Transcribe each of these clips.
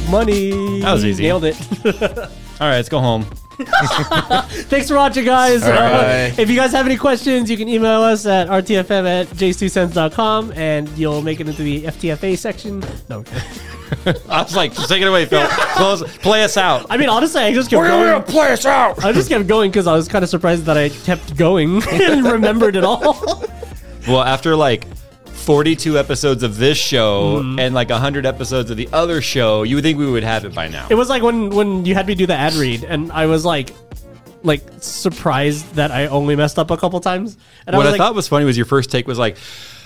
money. That was easy. Nailed it. All right, let's go home. Thanks for watching, guys. right. If you guys have any questions, you can email us at rtfm@jays2cents.com, and you'll make it into the FTFA section. No. I was like, take it away, Phil. Play us out. I mean, honestly, I just kept going. play us out. I just kept going because I was kind of surprised that I kept going and remembered it all. Well, after like 42 episodes of this show and like 100 episodes of the other show, you would think we would have it by now. It was like when you had me do the ad read, and I was like surprised that I only messed up a couple times. And What I I thought was funny was your first take was like,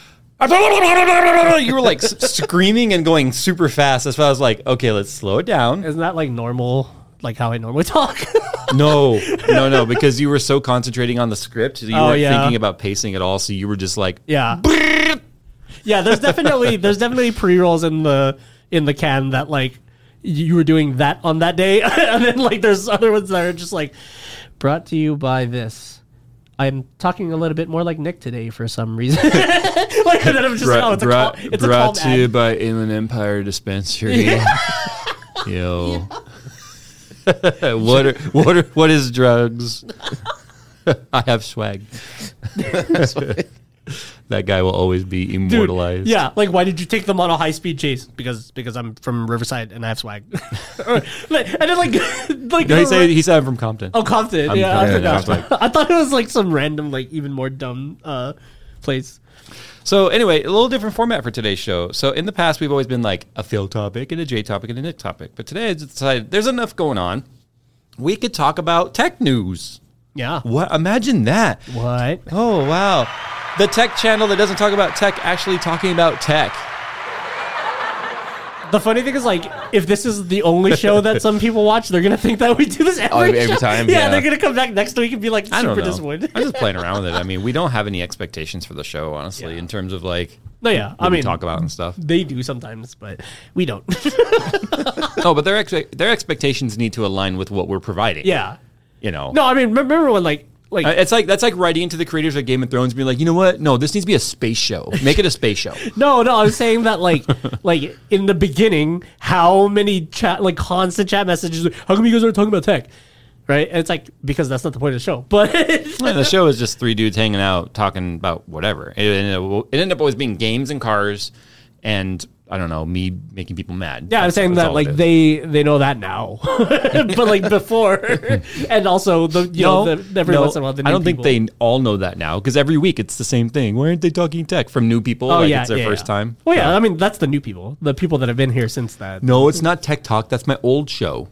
you were like screaming and going super fast. That's why I was like, okay, let's slow it down. isn't that like normal, like how I normally talk? No, because you were so concentrating on the script, so you weren't thinking about pacing at all. So you were just like, Yeah. Yeah, there's definitely pre-rolls in the can that like you were doing that on that day, and then like there's other ones that are just like brought to you by this. I'm talking a little bit more like Nick today for some reason. Like, and then I'm just like, oh, it's a brought calm to you ad. by Inland Empire Dispensary. Yo, what is drugs? I have swag. That guy will always be Dude, immortalized. yeah, like why did you take them on a high speed chase? Because I'm from Riverside and I have swag. And then like No, he said I'm from Compton. oh, Compton. I'm Yeah, I Compton, forgot. I thought it was like some random like even more dumb place. So anyway, a little different format for today's show. So in the past, we've always been like a Phil topic and a Jay topic and a Nick topic. But today I decided there's enough going on. We could talk about tech news. Yeah. What? Imagine that. What? Oh, wow. The tech channel that doesn't talk about tech actually talking about tech. The funny thing is, like, if this is the only show that some people watch, they're gonna think that we do this every every show. time, Yeah, yeah. they're gonna come back next week and be like I don't super know. disappointed. I'm just playing around with it. I mean, we don't have any expectations for the show, honestly, in terms of like No, yeah, what I we mean, talk about and stuff. they do sometimes, but we don't. No, but their expectations need to align with what we're providing. Yeah. You know. No, I mean, remember when like It's like that's like writing into the creators of Game of Thrones, being like, you know what? No, this needs to be a space show. Make it a space show. no, I was saying that like in the beginning, how many constant chat messages? How come you guys aren't talking about tech? Right? And it's like because that's not the point of the show. But And the show is just three dudes hanging out talking about whatever. It ended up always being games and cars, and I don't know, me making people mad. yeah, I'm saying That's that all like it is. they know that now, but like before, and also every once in a while the new I don't people. think they all know that now because every week it's the same thing. Why aren't they talking tech from new people? Oh, It's their first time. Well, yeah, I mean that's the new people, the people that have been here since that. No, it's not Tech Talk. That's my old show.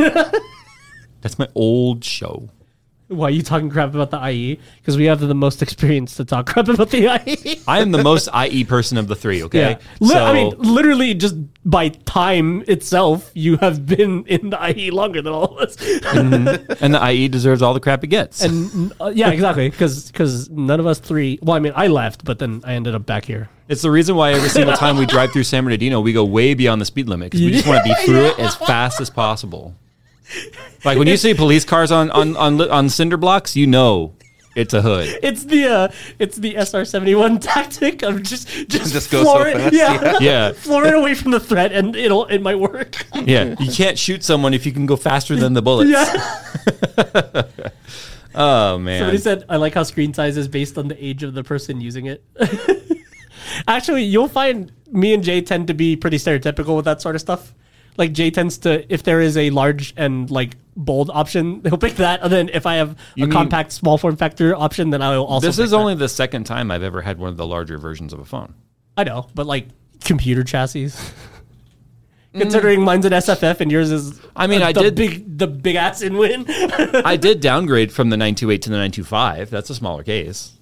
That's my old show. Why are you talking crap about the IE? Because we have the most experience to talk crap about the IE. I am the most IE person of the three, okay? Yeah. I mean, literally, just by time itself, you have been in the IE longer than all of us. and the IE deserves all the crap it gets. And yeah, exactly. Because none of us three. Well, I mean, I left, but then I ended up back here. It's the reason why every single time we drive through San Bernardino, we go way beyond the speed limit because we just want to be through it as fast as possible. Like when you see police cars on cinder blocks, you know it's a hood. It's the SR-71 tactic of just go floor so it, fast, yeah, Yeah. floor it away from the threat, and it might work. Yeah, you can't shoot someone if you can go faster than the bullets. Yeah. Oh man. Somebody said, I like how screen size is based on the age of the person using it. Actually, you'll find me and Jay tend to be pretty stereotypical with that sort of stuff. Like Jay tends to, if there is a large and like bold option, he'll pick that. And then if I have a compact small form factor option, then I'll also This pick is that. only the second time I've ever had one of the larger versions of a phone. I know, but like computer chassis. Considering mine's an SFF and yours is, I mean, the big ass in win. I did downgrade from the 928 to the 925. That's a smaller case.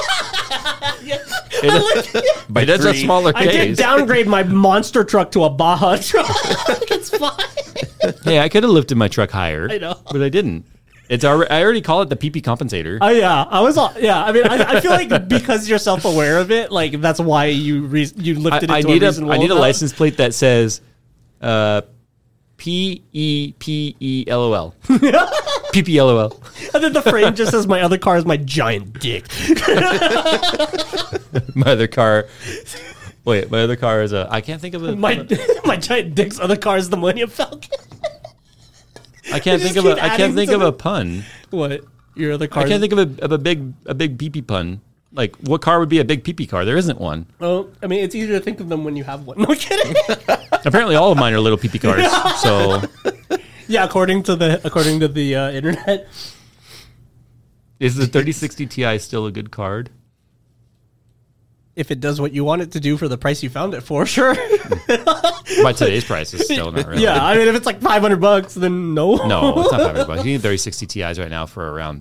But it's a smaller I did case. downgrade my monster truck to a Baja truck. It's fine. Hey, I could have lifted my truck higher. I know. But I didn't. I already call it the PP compensator. Oh yeah, I mean, I feel like because you're self-aware of it, like that's why you lifted it I to need a reasonable I need a amount. license plate that says PEPELOL. PPLOL. And then the frame just says my other car is my giant dick. My other car Wait, my other car is a. I can't think of a. My giant dick's other car is the Millennium Falcon. I can't think of a. I can't think of a pun. What? Your other car? I can't think of a big pee-pee pun. Like, what car would be a big pee-pee car? There isn't one. Well, I mean, it's easier to think of them when you have one. No kidding. Apparently, all of mine are little pee-pee cars. So, Yeah, according to the internet. is the 3060 Ti still a good card? If it does what you want it to do for the price you found it for, sure. By today's price, it's still not really. Yeah, I mean, if it's like $500, then no. No, it's not $500. You need 3060 Ti's right now for around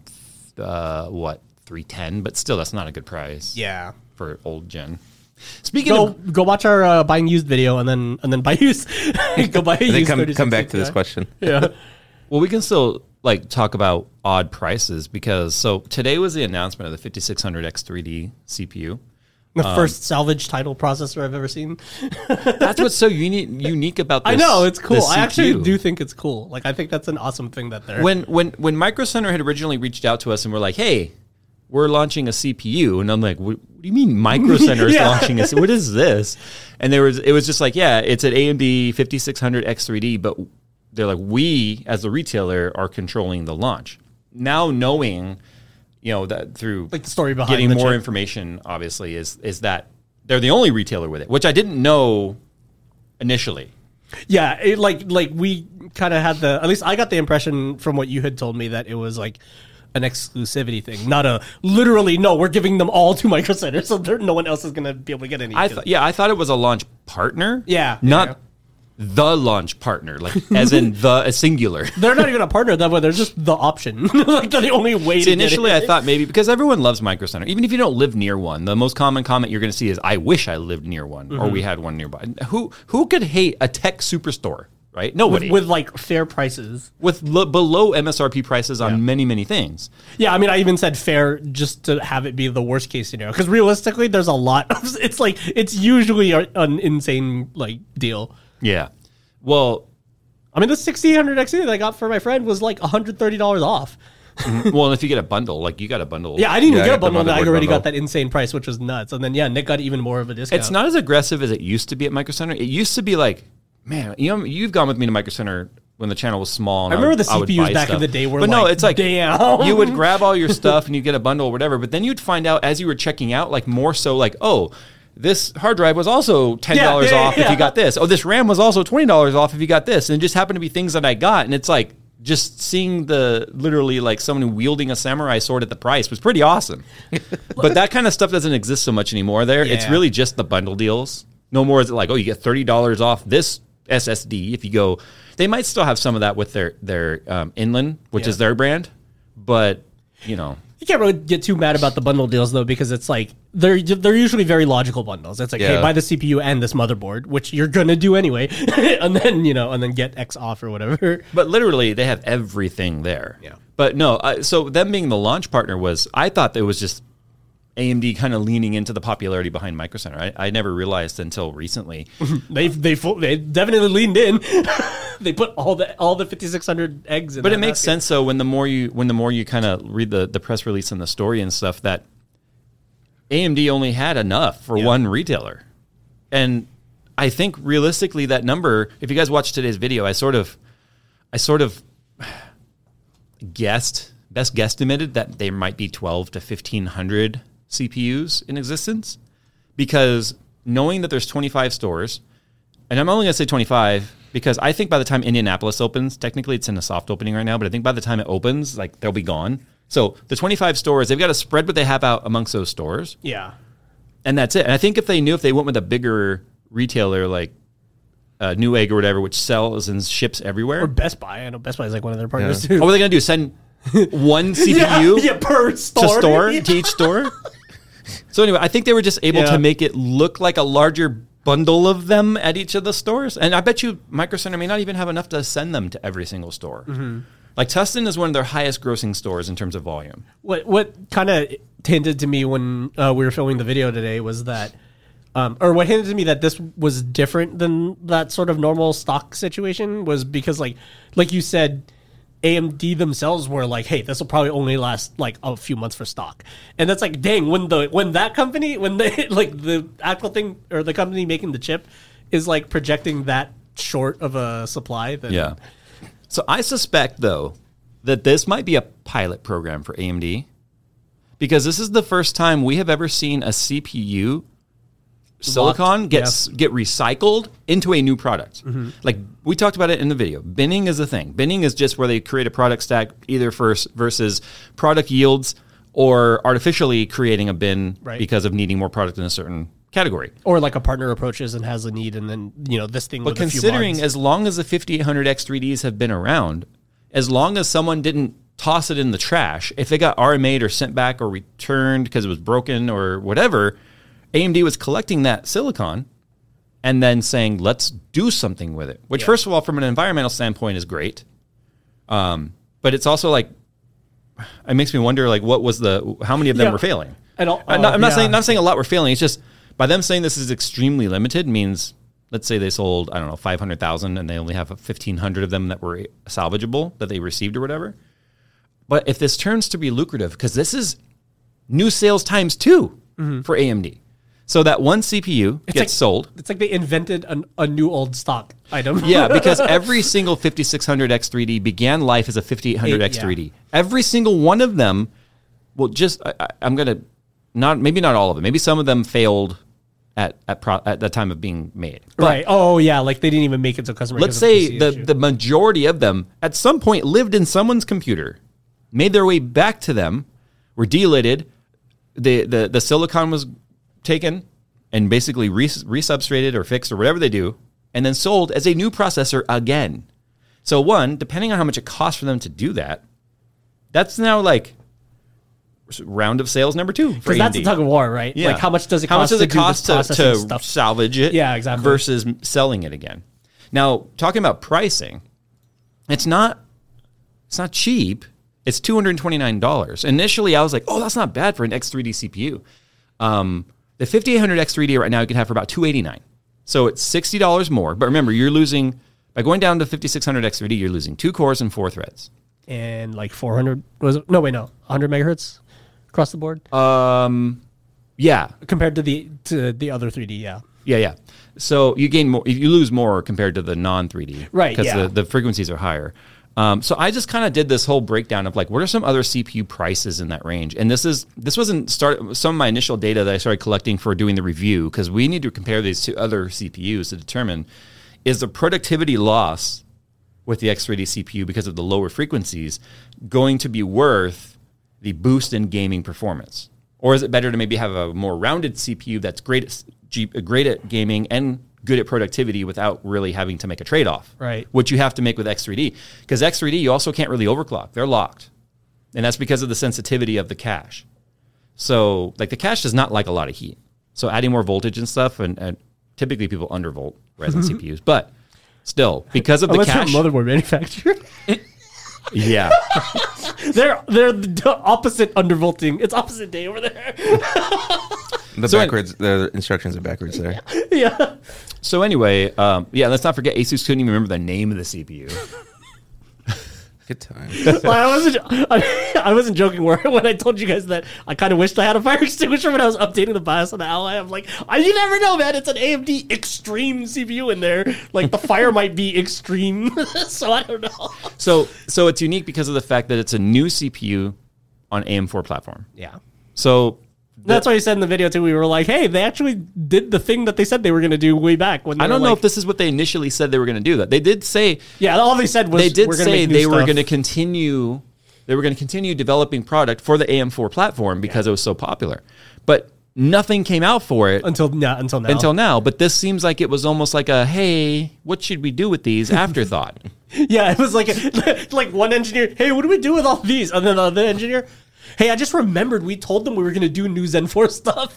$310, but still, that's not a good price. Yeah. For old gen. Speaking of, Go watch our buying used video and then buy used. Go buy a used. Then come back to this question. Yeah. well, we can still like talk about odd prices because today was the announcement of the 5600 X3D CPU. The first salvage title processor I've ever seen. That's what's so unique about this. I know, it's cool. this I actually CPU. do think it's cool. Like, I think that's an awesome thing that they're... When Micro Center had originally reached out to us and were like, "Hey, we're launching a CPU," and I'm like, "What do you mean Micro Center is Yeah. launching a? What is this?" And it was just like, "Yeah, it's an AMD 5600 X3D," but they're like, "We as the retailer are controlling the launch." Now knowing, that through Like the story behind getting the more chip. information, obviously, is that they're the only retailer with it, which I didn't know initially. Yeah, it, like we kind of had at least I got the impression from what you had told me that it was like an exclusivity thing, not a literally, no, we're giving them all to Micro Center, so no one else is going to be able to get any. I thought it was a launch partner. Yeah, Not yeah. the launch partner, like as in a singular. They're not even a partner that way. They're just the option. Like they're the only way See, to initially get I thought maybe because everyone loves Micro Center, even if you don't live near one, the most common comment you're going to see is, "I wish I lived near one," or "We had one nearby." Who could hate a tech superstore, right? Nobody. with like fair prices. With below MSRP prices on many things. Yeah, I mean, I even said fair just to have it be the worst case scenario because realistically, there's a lot. It's usually an insane like deal. Yeah. Well, I mean, the 1600 XE that I got for my friend was like $130 off. well, if you get a bundle, like you got a bundle. Yeah, I didn't even I get a got the bundle, and I motherboard already bundle. got that insane price, which was nuts. And then Nick got even more of a discount. It's not as aggressive as it used to be at Micro Center. It used to be like, man, you've gone with me to Micro Center when the channel was small. And I remember the I would CPUs buy back stuff. in the day were but like, no, it's like damn. you would grab all your stuff and you get a bundle or whatever. But then you'd find out as you were checking out, like more so, like, oh, this hard drive was also $10 off if you got this. Oh, this RAM was also $20 off if you got this. And it just happened to be things that I got, and it's like just seeing literally like someone wielding a samurai sword at the price was pretty awesome. But that kind of stuff doesn't exist so much anymore there. It's Yeah. really just the bundle deals. No more is it like, oh, you get $30 off this SSD if you go. They might still have some of that with their Inland, which is their brand, but You can't really get too mad about the bundle deals though, because it's like they're usually very logical bundles. It's like, hey, Yeah. buy the CPU and this motherboard, which you're gonna do anyway, and then get X off or whatever. But literally, they have everything there. Yeah. But no, so them being the launch partner I thought it was just AMD kind of leaning into the popularity behind Micro Center. I never realized until recently. They definitely leaned in. They put all the 5600 eggs in. But that it makes basket. sense, though, when the more you kind of read the press release and the story and stuff, that AMD only had enough for one retailer. And I think realistically that number, if you guys watched today's video, I sort of guesstimated that there might be 12 to 1500 CPUs in existence, because knowing that there's 25 stores, and I'm only going to say 25 because I think by the time Indianapolis opens, technically it's in a soft opening right now, but I think by the time it opens, like they'll be gone. So the 25 stores, they've got to spread what they have out amongst those stores. Yeah. And that's it. And I think if they went with a bigger retailer like Newegg or whatever, which sells and ships everywhere. Or Best Buy. I know Best Buy is like one of their partners too. What are they going to do? Send one CPU yeah, per store. to each store? So anyway, I think they were just able Yeah. to make it look like a larger bundle of them at each of the stores. And I bet you Micro Center may not even have enough to send them to every single store. Mm-hmm. Like Tustin is one of their highest grossing stores in terms of volume. What kind of hinted to me when we were filming the video today was that, or what hinted to me that this was different than that sort of normal stock situation was because like you said, AMD themselves were like, hey, this will probably only last like a few months for stock. And that's like, dang, when the actual thing or the company making the chip is like projecting that short of a supply, then Yeah. So I suspect, though, that this might be a pilot program for AMD, because this is the first time we have ever seen a CPU silicon get recycled into a new product. Mm-hmm. Like we talked about it in the video. Binning is a thing. Binning is just where they create a product stack either versus product yields or artificially creating a bin because of needing more product in a certain category. Or like a partner approaches and has a need, and then, this thing But with a few considering mods. as long as the 5800X3Ds have been around, as long as someone didn't toss it in the trash, if it got RMA'd or sent back or returned because it was broken or whatever, AMD was collecting that silicon and then saying, let's do something with it. Which, first of all, from an environmental standpoint is great. But it's also like, it makes me wonder, like, how many of them were failing? And I'm not saying a lot were failing. It's just, by them saying this is extremely limited means, let's say they sold, 500,000 and they only have 1,500 of them that were salvageable that they received or whatever. But if this turns to be lucrative, because this is new sales times 2 for AMD. So that one CPU gets sold. It's like they invented a new old stock item. Yeah, because every single 5600X3D began life as a 5800X3D. Every single one of them will just, I'm going to, maybe not all of them, maybe some of them failed at the time of being made. But right. Oh, yeah. Like they didn't even make it to customer. let's say the majority of them at some point lived in someone's computer, made their way back to them, were delidded, the silicon was taken and basically resubstrated or fixed or whatever they do, and then sold as a new processor again. So one, depending on how much it costs for them to do that, that's now like round of sales number 2 for because AMD. that's a tug of war, right? Yeah. Like how much does it how cost? much does it cost to stuff? salvage it? Yeah, exactly. Versus selling it again. Now, talking about pricing, it's not cheap. It's $229. Initially, I was like, oh, that's not bad for an X3D CPU. The 5800X3D right now you can have for about $289. So it's $60 more. But remember, you're losing, by going down to 5600X3D, you're losing 2 cores and 4 threads. And like 100 megahertz across the board. Yeah. Compared to the other 3D, yeah. Yeah. So you gain more, you lose more compared to the non-3D. Right, Because the frequencies are higher. So I just kind of did this whole breakdown of like, what are some other CPU prices in that range? And this wasn't some of my initial data that I started collecting for doing the review, because we need to compare these to other CPUs to determine, is the productivity loss with the X3D CPU because of the lower frequencies going to be worth the boost in gaming performance? Or is it better to maybe have a more rounded CPU that's great at gaming and good at productivity without really having to make a trade-off? Right. Which you have to make with X3D. Because X3D, you also can't really overclock. They're locked. And that's because of the sensitivity of the cache. So, like, the cache does not like a lot of heat. So adding more voltage and stuff, and typically people undervolt Ryzen CPUs. But still, because of the cache... motherboard manufacturer. Yeah. They're the opposite undervolting. It's opposite day over there. The instructions are backwards there. Yeah. So anyway, let's not forget Asus couldn't even remember the name of the CPU. Good time. Well, I wasn't joking when I told you guys that I kind of wished I had a fire extinguisher when I was updating the BIOS on the Ally. I'm like, you never know, man. It's an AMD Extreme CPU in there. Like the fire might be extreme, so I don't know. So it's unique because of the fact that it's a new CPU on AM4 platform. Yeah. So that's why you said in the video too. We were like, "Hey, they actually did the thing that they said they were going to do way back." When I don't know if this is what they initially said they were going to do. That they did say. Yeah, all they said was we're going to continue. They were going to continue developing product for the AM4 platform because it was so popular, but nothing came out for it until now. Until now, but this seems like it was almost like a hey, what should we do with these afterthought? Yeah, it was like one engineer, hey, what do we do with all these? And then the other engineer, hey, I just remembered we told them we were going to do new Zen 4 stuff.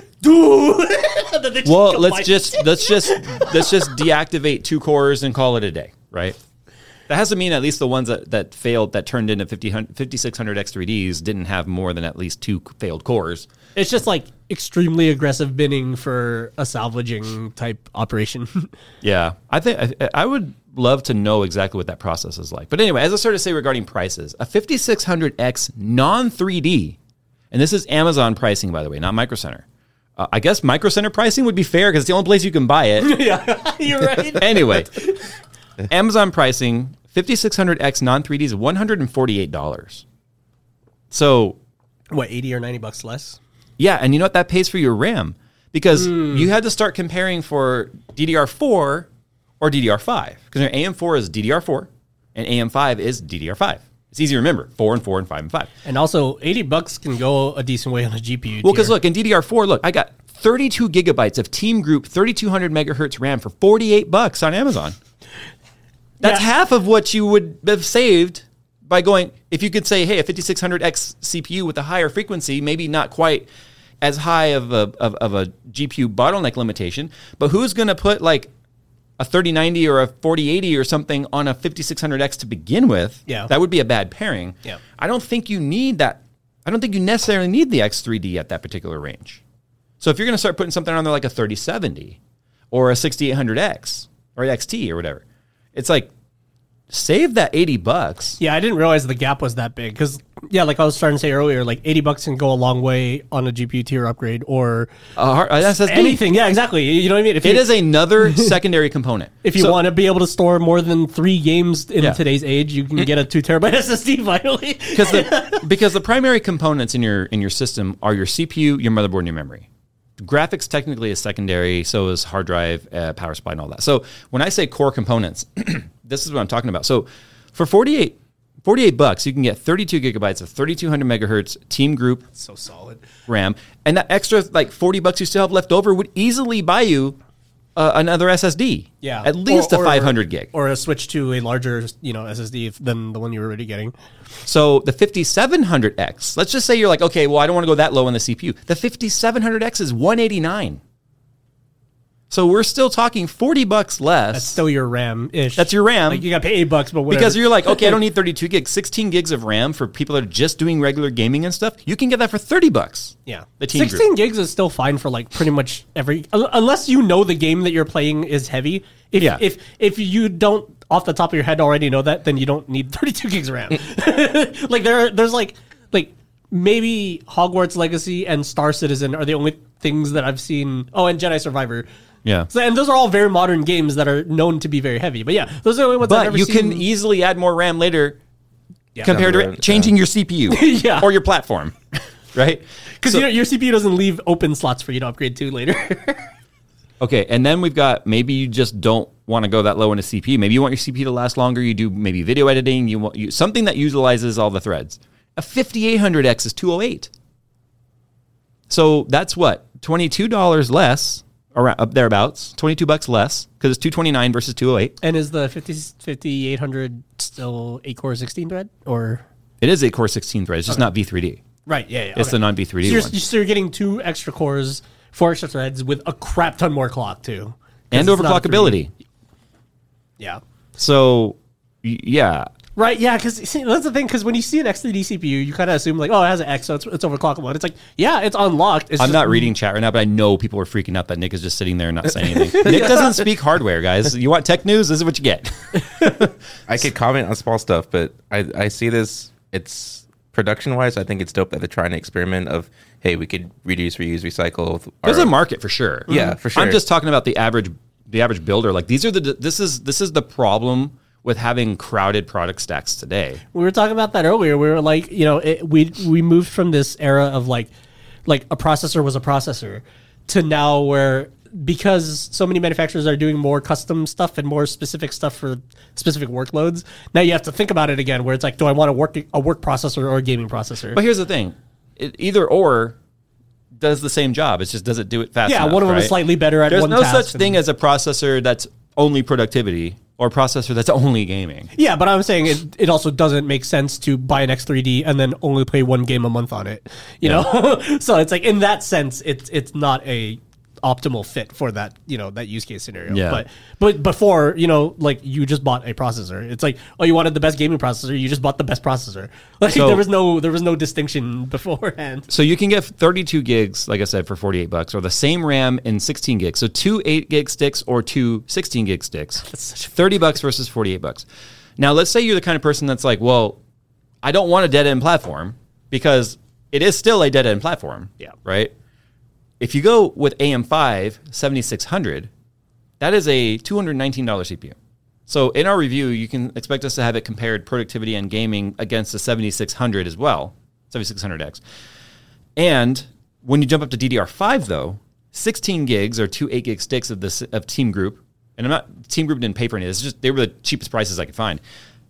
Dude. Well, let's just deactivate 2 cores and call it a day, right? That has to mean at least the ones that failed, that turned into 5600X3Ds didn't have more than at least 2 failed cores. It's just like extremely aggressive binning for a salvaging type operation. Yeah, I think I would love to know exactly what that process is like. But anyway, as I started to say regarding prices, a 5600X non-3D, and this is Amazon pricing, by the way, not Micro Center. I guess Micro Center pricing would be fair because it's the only place you can buy it. Yeah, you're right. Anyway, Amazon pricing, 5600X non-3D is $148. So, What, 80 or 90 bucks less? yeah, and you know what? That pays for your RAM because you had to start comparing for DDR4 or DDR5 because AM4 is DDR4 and AM5 is DDR5. It's easy to remember, 4 and 4 and 5 and 5. And also, 80 bucks can go a decent way on a GPU. Well, because tier. look, in DDR4, look, I got 32 gigabytes of Team Group 3200 megahertz RAM for $48 on Amazon. That's Yeah. half of what you would have saved by going, if you could say, hey, a 5600X CPU with a higher frequency, maybe not quite as high of a GPU bottleneck limitation, but who's going to put like a 3090 or a 4080 or something on a 5600X to begin with? Yeah. That would be a bad pairing. Yeah. I don't think you need that. I don't think you necessarily need the X3D at that particular range. So if you're going to start putting something on there like a 3070 or a 6800X or XT or whatever, it's like, save that $80. Yeah, I didn't realize the gap was that big because, yeah, like I was starting to say earlier, like 80 bucks can go a long way on a GPU tier upgrade or SSD. anything. Yeah, exactly. You know what I mean? If It you, is another secondary component. if you want to be able to store more than 3 games in Yeah. today's age, you can get a 2 terabyte SSD finally. because the primary components in your system are your CPU, your motherboard, and your memory. Graphics technically is secondary, so is hard drive, power supply, and all that. So when I say core components, this is what I'm talking about. So for $48 you can get 32 gigabytes of 3200 megahertz Team Group So solid. RAM, and that extra like $40 you still have left over would easily buy you another SSD. Yeah. At least a 500 gig. Or a switch to a larger, SSD than the one you were already getting. So the 5700X, let's just say you're like, okay, well, I don't want to go that low on the CPU. The 5700X is $189. So we're still talking $40 less. That's still your RAM-ish. That's your RAM. Like you got to pay $8, but whatever. Because you're like, okay, I don't need 32 gigs, 16 gigs of RAM for people that are just doing regular gaming and stuff. You can get that for $30. Yeah. The Team 16 Group. gigs is still fine for like pretty much every, unless you know the game that you're playing is heavy. If you don't off the top of your head already know that, then you don't need 32 gigs of RAM. Like there's like maybe Hogwarts Legacy and Star Citizen are the only things that I've seen. Oh, and Jedi Survivor. Yeah. So, and those are all very modern games that are known to be very heavy. But yeah, those are the only ones I've But ever you seen. can easily add more RAM later compared Down the to road, changing your CPU Yeah. or your platform, right? Because your CPU doesn't leave open slots for you to upgrade to later. Okay, and then we've got, maybe you just don't want to go that low in a CPU. Maybe you want your CPU to last longer. You do maybe video editing. You want something that utilizes all the threads. A 5800X is $208. So that's what? $22 less, around up thereabouts. $22 less because it's $229 versus $208. And is the 5800 still 8-core 16 thread or? It is 8-core 16 threads, just not V3D. Right. Yeah. It's the non-V3D one. So you're getting 2 extra cores, 4 extra threads with a crap ton more clock too, And overclockability. Yeah. So, yeah. Right. Yeah. Because that's the thing. Because when you see an X3D CPU, you kind of assume like, oh, it has an X, so it's overclockable. And it's like, yeah, it's unlocked. It's I'm just- not reading chat right now, but I know people are freaking out that Nick is just sitting there and not saying anything. Nick doesn't speak hardware, guys. You want tech news? This is what you get. I could comment on small stuff, but I see this. It's production wise. I think it's dope that they're trying to experiment of, hey, we could reduce, reuse, recycle. with There's our- a market for sure. Yeah, for sure. I'm just talking about the average builder. Like this is the problem with having crowded product stacks today. We were talking about that earlier. We were like, we moved from this era of like a processor was a processor to now where, because so many manufacturers are doing more custom stuff and more specific stuff for specific workloads, now you have to think about it again where it's like, do I want a work processor or a gaming processor? But here's the thing. Either or does the same job. It's just, does it do it fast enough, one of them is right? slightly better at There's one no task such thing as a processor that's only productivity or a processor that's only gaming. Yeah, but I'm saying it also doesn't make sense to buy an X3D and then only play one game a month on it. You know? So it's like, in that sense, it's not a optimal fit for that, that use case scenario. Yeah. But before, like you just bought a processor. It's like, oh, you wanted the best gaming processor, you just bought the best processor. Like So- there was no distinction beforehand. So you can get 32 gigs, like I said, for $48, or the same RAM in 16 gigs. So 2 8-gig sticks or 2 16-gig sticks. $30 versus $48. Now, let's say you're the kind of person that's like, well, I don't want a dead-end platform, because it is still a dead-end platform. Yeah. Right? If you go with AM5 7600, that is a $219 CPU. So in our review, you can expect us to have it compared productivity and gaming against the 7600 as well, 7600X. And when you jump up to DDR5, though, 16 gigs or 2 8-gig sticks of Team Group, and Team Group didn't pay for any of this, it's just they were the cheapest prices I could find.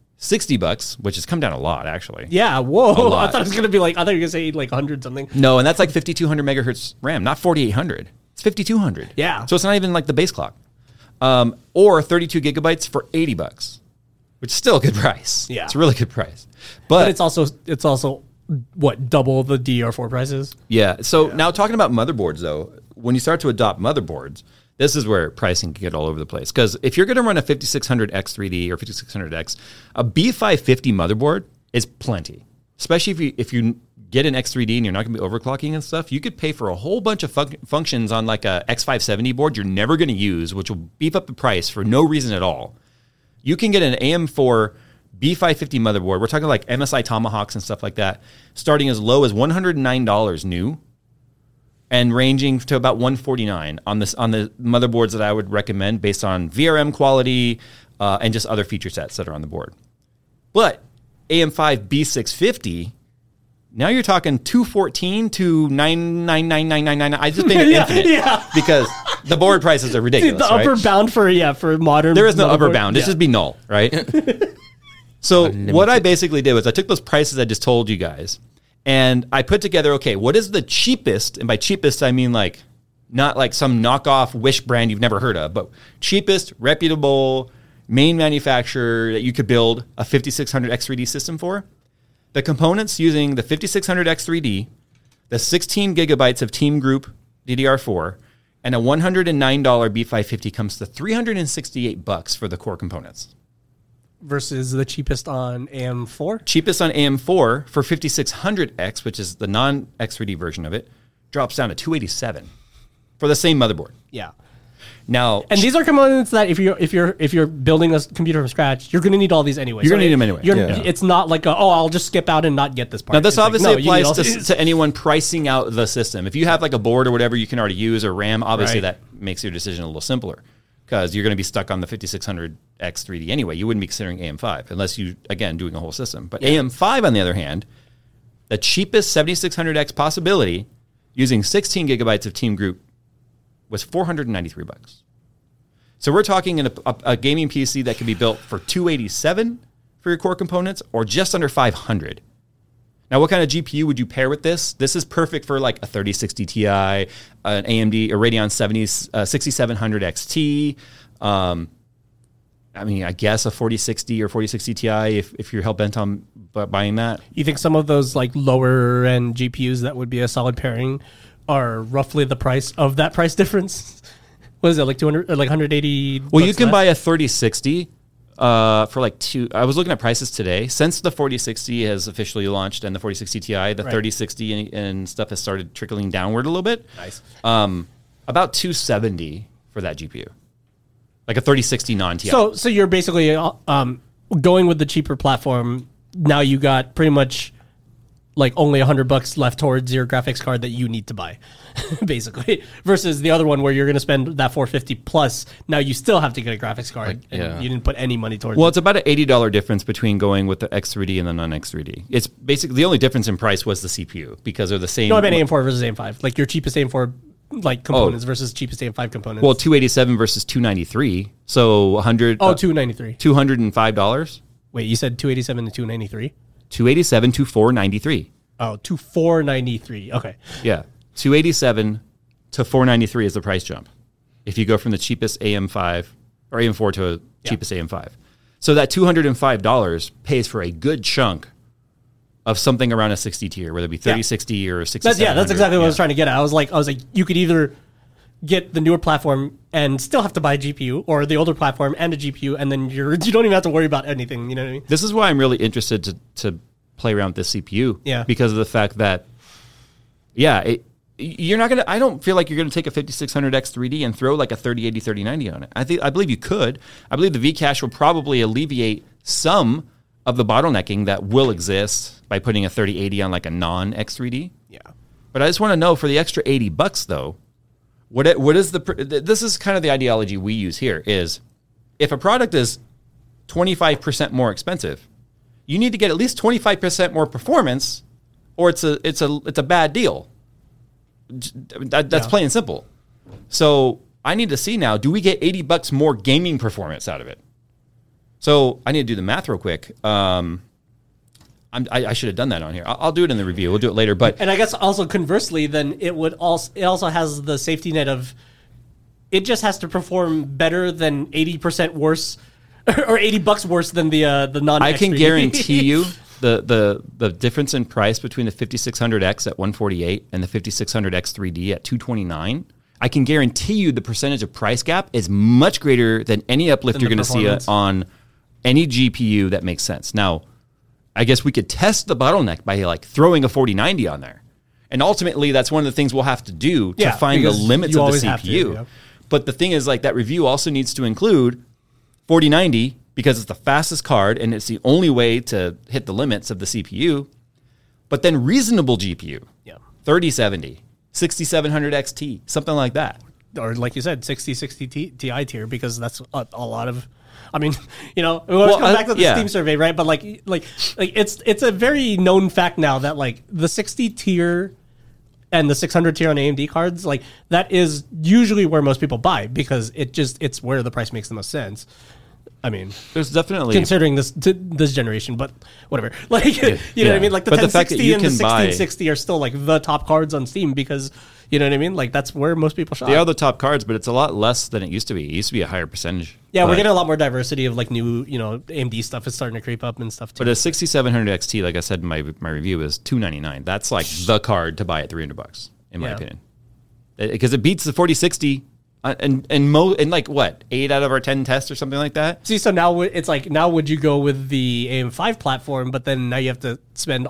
$60, which has come down a lot, actually. Yeah, whoa. lot. I thought it was going to be like, I thought you were going to say like 100 something. No, and that's like 5200 megahertz RAM, not 4800. It's 5200. Yeah. So it's not even like the base clock. Or 32 gigabytes for $80, which is still a good price. Yeah. It's a really good price. But it's also what, double the DDR4 prices? Yeah. So now talking about motherboards, though, when you start to adopt motherboards, this is where pricing can get all over the place. Because if you're going to run a 5600X 3D or 5600X, a B550 motherboard is plenty. Especially if you get an X3D and you're not going to be overclocking and stuff, you could pay for a whole bunch of functions on like a X570 board you're never going to use, which will beef up the price for no reason at all. You can get an AM4 B550 motherboard. We're talking like MSI Tomahawks and stuff like that, starting as low as $109 new, and ranging to about $149 on the motherboards that I would recommend based on VRM quality and just other feature sets that are on the board. But AM5 B650, now you're talking $214 to $99999. I just made it infinite because the board prices are ridiculous. The upper right? bound for modern. There is no upper motherboard. bound. It should be null, right? So what I basically did was I took those prices I just told you guys, and I put together, okay, what is the cheapest? And by cheapest, I mean like not like some knockoff Wish brand you've never heard of, but cheapest, reputable, main manufacturer that you could build a 5600X3D system for. The components using the 5600X3D, the 16 gigabytes of Team Group DDR4, and a $109 B550 comes to $368 for the core components. Versus the cheapest on AM4. Cheapest on AM4 for 5600X, which is the non-X3D version of it, drops down to $287 for the same motherboard. Yeah. Now, And these are components that if you're building a computer from scratch, you're going to need all these anyway. You're gonna need them anyway. It's not like I'll just skip out and not get this part. now this It's like, obviously no, you need all applies these. to anyone pricing out the system. If you have like a board or whatever you can already use, or RAM, obviously Right. that makes your decision a little simpler, because you're going to be stuck on the 5600X 3D anyway. You wouldn't be considering AM5 unless you, again, doing a whole system. But AM5, on the other hand, the cheapest 7600X possibility using 16 gigabytes of Team Group was $493. So we're talking in a gaming PC that can be built for $287 for your core components, or just under $500. Now, what kind of GPU would you pair with this? This is perfect for like a 3060 Ti, an AMD, a Radeon 6700 XT. I mean, I guess a 4060 or 4060 Ti if you're hell bent on buying that. You think some of those like lower end GPUs that would be a solid pairing are roughly the price of that price difference? What is it, like 200 or like 180? Well, you bucks can less? buy a 3060 for like I was looking at prices today. Since the 4060 has officially launched and the 4060 Ti, the 3060 and stuff has started trickling downward a little bit. Nice. About $270 for that GPU, like a 3060 non-Ti. So you're basically going with the cheaper platform. Now you got pretty much like only $100 left towards your graphics card that you need to buy, basically. Versus the other one where you're going to spend that $450 plus. Now you still have to get a graphics card, and you didn't put any money towards. Well, it. it's about an $80 difference between going with the X3D and the non-X3D. It's basically the only difference in price was the CPU, because they're the same. No, I meant AM4 versus AM5. Like your cheapest AM4 like components versus cheapest AM5 components. Well, 287 versus 293. So 100. $293. $205. Wait, you said 287 to 293? 287 to 493. Oh, to 493. Okay. Yeah. 287 to 493 is the price jump if you go from the cheapest AM5 or AM4 to a cheapest AM5. So that $205 pays for a good chunk of something around a 60 tier, whether it be 3060 or 6700. That's exactly what I was trying to get at. I was like, you could either get the newer platform and still have to buy a GPU, or the older platform and a GPU, and then you don't even have to worry about anything. You know what I mean? This is why I'm really interested to play around with this CPU. Yeah. Because of the fact that, you're not gonna. I don't feel like you're gonna take a 5600X 3D and throw like a 3080, 3090 on it. I believe you could. I believe the Vcache will probably alleviate some of the bottlenecking that will exist by putting a 3080 on like a non X3D. Yeah. But I just want to know, for the extra $80 though, what is this is kind of the ideology we use here is, if a product is 25% more expensive, you need to get at least 25% more performance, or it's a bad deal. That's plain and simple. So I need to see now, do we get $80 more gaming performance out of it? So I need to do the math real quick. I should have done that on here. I'll do it in the review. We'll do it later. And I guess also conversely, then it also has the safety net of, it just has to perform better than 80% worse, or $80 worse than the non. I can guarantee you the difference in price between the 5600X at 148 and the 5600X 3D at 229. I can guarantee you the percentage of price gap is much greater than any uplift you're going to see on any GPU that makes sense. Now, I guess we could test the bottleneck by like throwing a 4090 on there. And ultimately, that's one of the things we'll have to do to find the limits of the CPU. But the thing is, like, that review also needs to include 4090, because it's the fastest card and it's the only way to hit the limits of the CPU. But then reasonable GPU, 3070, 6700 XT, something like that. Or like you said, 6060 Ti tier, because that's a lot of. I mean, we always come back to the Steam survey, right? But like it's a very known fact now that like the 60 tier and the 600 tier on AMD cards, like that is usually where most people buy, because it's where the price makes the most sense. I mean, there's definitely, considering this generation, but whatever. Like, you know what I mean? Like the 1060 and the 1660 are still like the top cards on Steam, because, you know what I mean? Like that's where most people shop. They are the top cards, but it's a lot less than it used to be. It used to be a higher percentage. Yeah, we're getting a lot more diversity of like new, AMD stuff is starting to creep up and stuff too. But a 6700 XT, like I said in my review, is $299. That's like the card to buy at $300, in my opinion, because it beats the 4060. And like what, 8 out of our 10 tests or something like that. See, so now it's like, now would you go with the AM5 platform, but then now you have to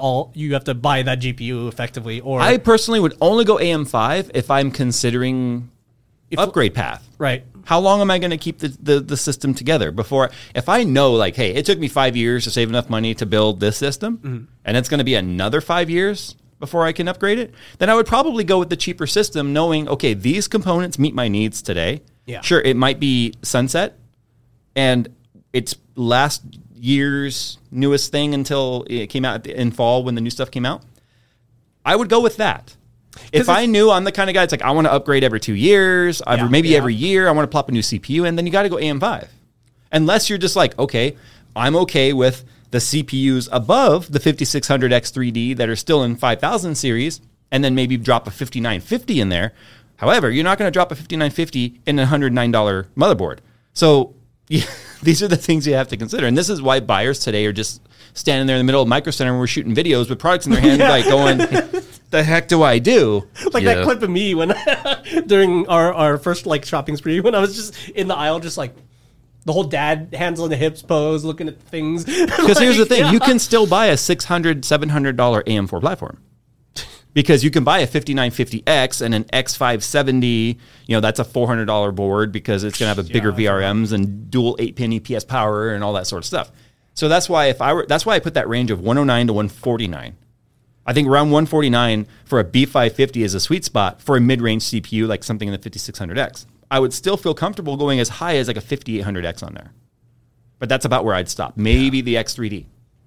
buy that GPU effectively? Or I personally would only go AM5 if I'm considering upgrade path. Right. How long am I going to keep the system together before? If I know, like, hey, it took me 5 years to save enough money to build this system, and it's going to be another 5 years before I can upgrade it, then I would probably go with the cheaper system, knowing, okay, these components meet my needs today. Yeah. Sure, it might be sunset, and it's last year's newest thing until it came out in fall when the new stuff came out. I would go with that. If I knew I'm the kind of guy that's like, I want to upgrade every 2 years, maybe every year, I want to plop a new CPU, and then you got to go AM5. Unless you're just like, okay, I'm okay with the CPUs above the 5600X 3D that are still in 5000 series, and then maybe drop a 5950 in there. However, you're not going to drop a 5950 in a $109 motherboard. So these are the things you have to consider. And this is why buyers today are just standing there in the middle of Micro Center when we're shooting videos with products in their hand, like going, the heck do I do? Like that clip of me when during our first like shopping spree, when I was just in the aisle, just like, the whole dad hands on the hips pose, looking at things. Because here's the thing. You can still buy a $600, $700 AM4 platform. Because you can buy a 5950X and an X570. That's a $400 board, because it's going to have a bigger VRMs and dual 8-pin EPS power and all that sort of stuff. So that's why I put that range of 109 to 149. I think around 149 for a B550 is a sweet spot for a mid-range CPU like something in the 5600X. I would still feel comfortable going as high as like a 5800X on there. But that's about where I'd stop. Maybe the X3D.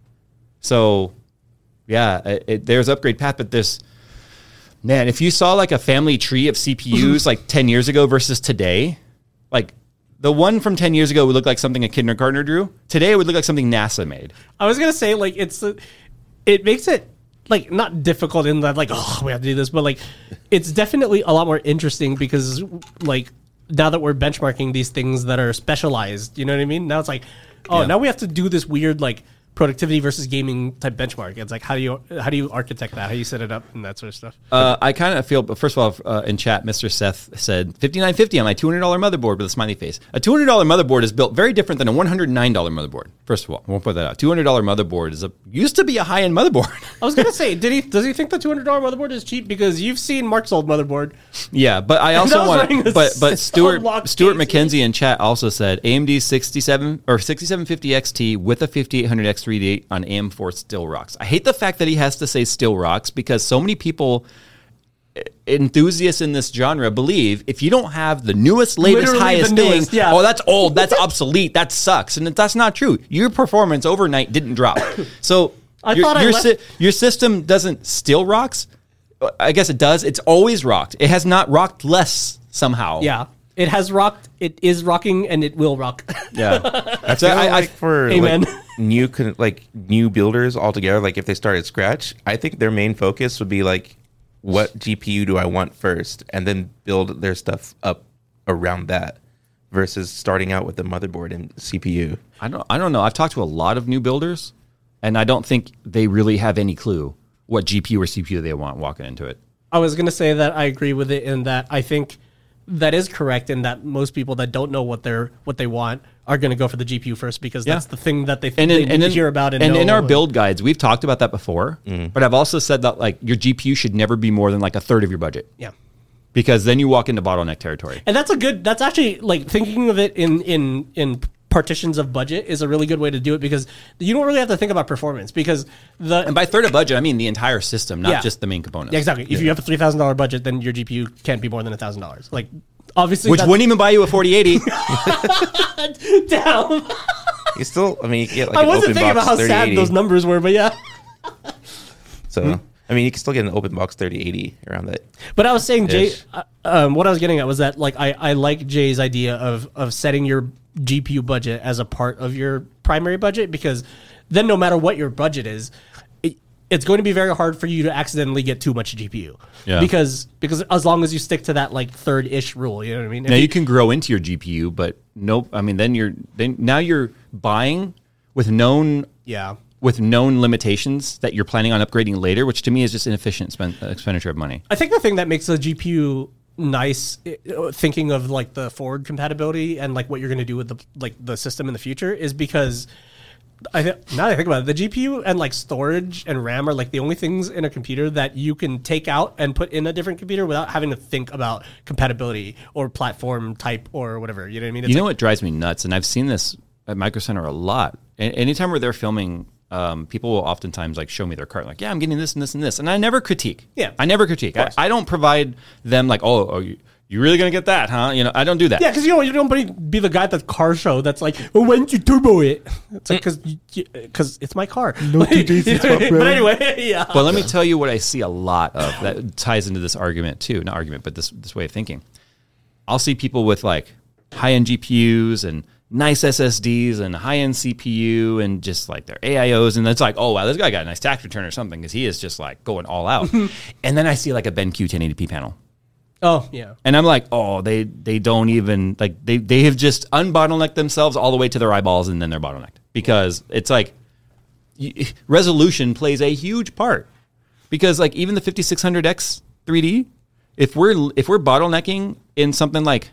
So, there's upgrade path, but if you saw like a family tree of CPUs like 10 years ago versus today, like the one from 10 years ago would look like something a kindergartner drew. Today it would look like something NASA made. I was going to say, like, it makes it like not difficult in that, like, oh, we have to do this, but like it's definitely a lot more interesting, because like, now that we're benchmarking these things that are specialized, you know what I mean? Now it's like, now we have to do this weird like productivity versus gaming type benchmark. It's like how do you architect that? How do you set it up and that sort of stuff? I kind of feel, but first of all, in chat, Mr. Seth said $59.50 on my $200 motherboard with a smiley face. A $200 motherboard is built very different than a $109 motherboard. First of all, I won't put that out. $200 motherboard used to be a high end motherboard. I was gonna say, does he think the $200 motherboard is cheap? Because you've seen Mark's old motherboard. Yeah, but I also wearing want, a but Stuart case. McKenzie in chat also said AMD 6750 XT with a 5800X3D on AM4 still rocks. I hate the fact that he has to say still rocks because so many people, enthusiasts in this genre, believe if you don't have the newest, latest, Literally highest the newest, thing, yeah. oh, that's old, that's obsolete, that sucks, and that's not true. Your performance overnight didn't drop, so your system doesn't still rocks. I guess it does. It's always rocked. It has not rocked less somehow. Yeah, it has rocked. It is rocking, and it will rock. Yeah, I feel like for Amen. new builders altogether, like if they start at scratch, I think their main focus would be like, what GPU do I want first, and then build their stuff up around that, versus starting out with the motherboard and CPU. I don't know. I've talked to a lot of new builders, and I don't think they really have any clue what GPU or CPU they want walking into it. I was going to say that I agree with it in that I think that is correct in that most people that don't know what they want are going to go for the GPU first because that's the thing that they hear about. And in our build guides, we've talked about that before, but I've also said that like your GPU should never be more than like a third of your budget. Yeah. Because then you walk into bottleneck territory. And that's actually like thinking of it in partitions of budget is a really good way to do it because you don't really have to think about performance because and by third of budget, I mean the entire system, not just the main components. Yeah, exactly. If you have a $3,000 budget, then your GPU can't be more than $1,000. Like obviously, which wouldn't even buy you a 4080. Damn. You still, I mean, you get like I wasn't thinking about how sad those numbers were, but yeah. So. I mean, you can still get an open box 3080 around that. But I was saying, Jay, what I was getting at was that like I like Jay's idea of setting your GPU budget as a part of your primary budget because then no matter what your budget is, it's going to be very hard for you to accidentally get too much GPU. Yeah. Because as long as you stick to that like third-ish rule, you know what I mean? Now you can grow into your GPU, but nope. I mean, now you're buying with known limitations that you're planning on upgrading later, which to me is just inefficient expenditure of money. I think the thing that makes a GPU nice, thinking of like the forward compatibility and like what you're going to do with the system in the future, is because now that I think about it, the GPU and like storage and RAM are like the only things in a computer that you can take out and put in a different computer without having to think about compatibility or platform type or whatever. You know what I mean? It's what drives me nuts, and I've seen this at Micro Center a lot. Anytime where they're filming. People will oftentimes like show me their cart, like, yeah, I'm getting this and this and this, and I never critique. Yeah, I never critique. I don't provide them like, oh, you really gonna get that, huh? You know, I don't do that. Yeah, because you don't be the guy at the car show that's like, oh, why didn't you turbo it? It's like because it's my car. No TJs, but anyway, yeah. But let me tell you what I see a lot of that ties into this argument too. Not argument, but this way of thinking. I'll see people with like high-end GPUs and nice SSDs and high-end CPU and just like their AIOs, and it's like, oh wow, this guy got a nice tax return or something because he is just like going all out. And then I see like a BenQ 1080p panel. Oh yeah, and I'm like, oh, they don't even like they have just unbottlenecked themselves all the way to their eyeballs, and then they're bottlenecked because it's like resolution plays a huge part because like even the 5600X 3D, if we're bottlenecking in something like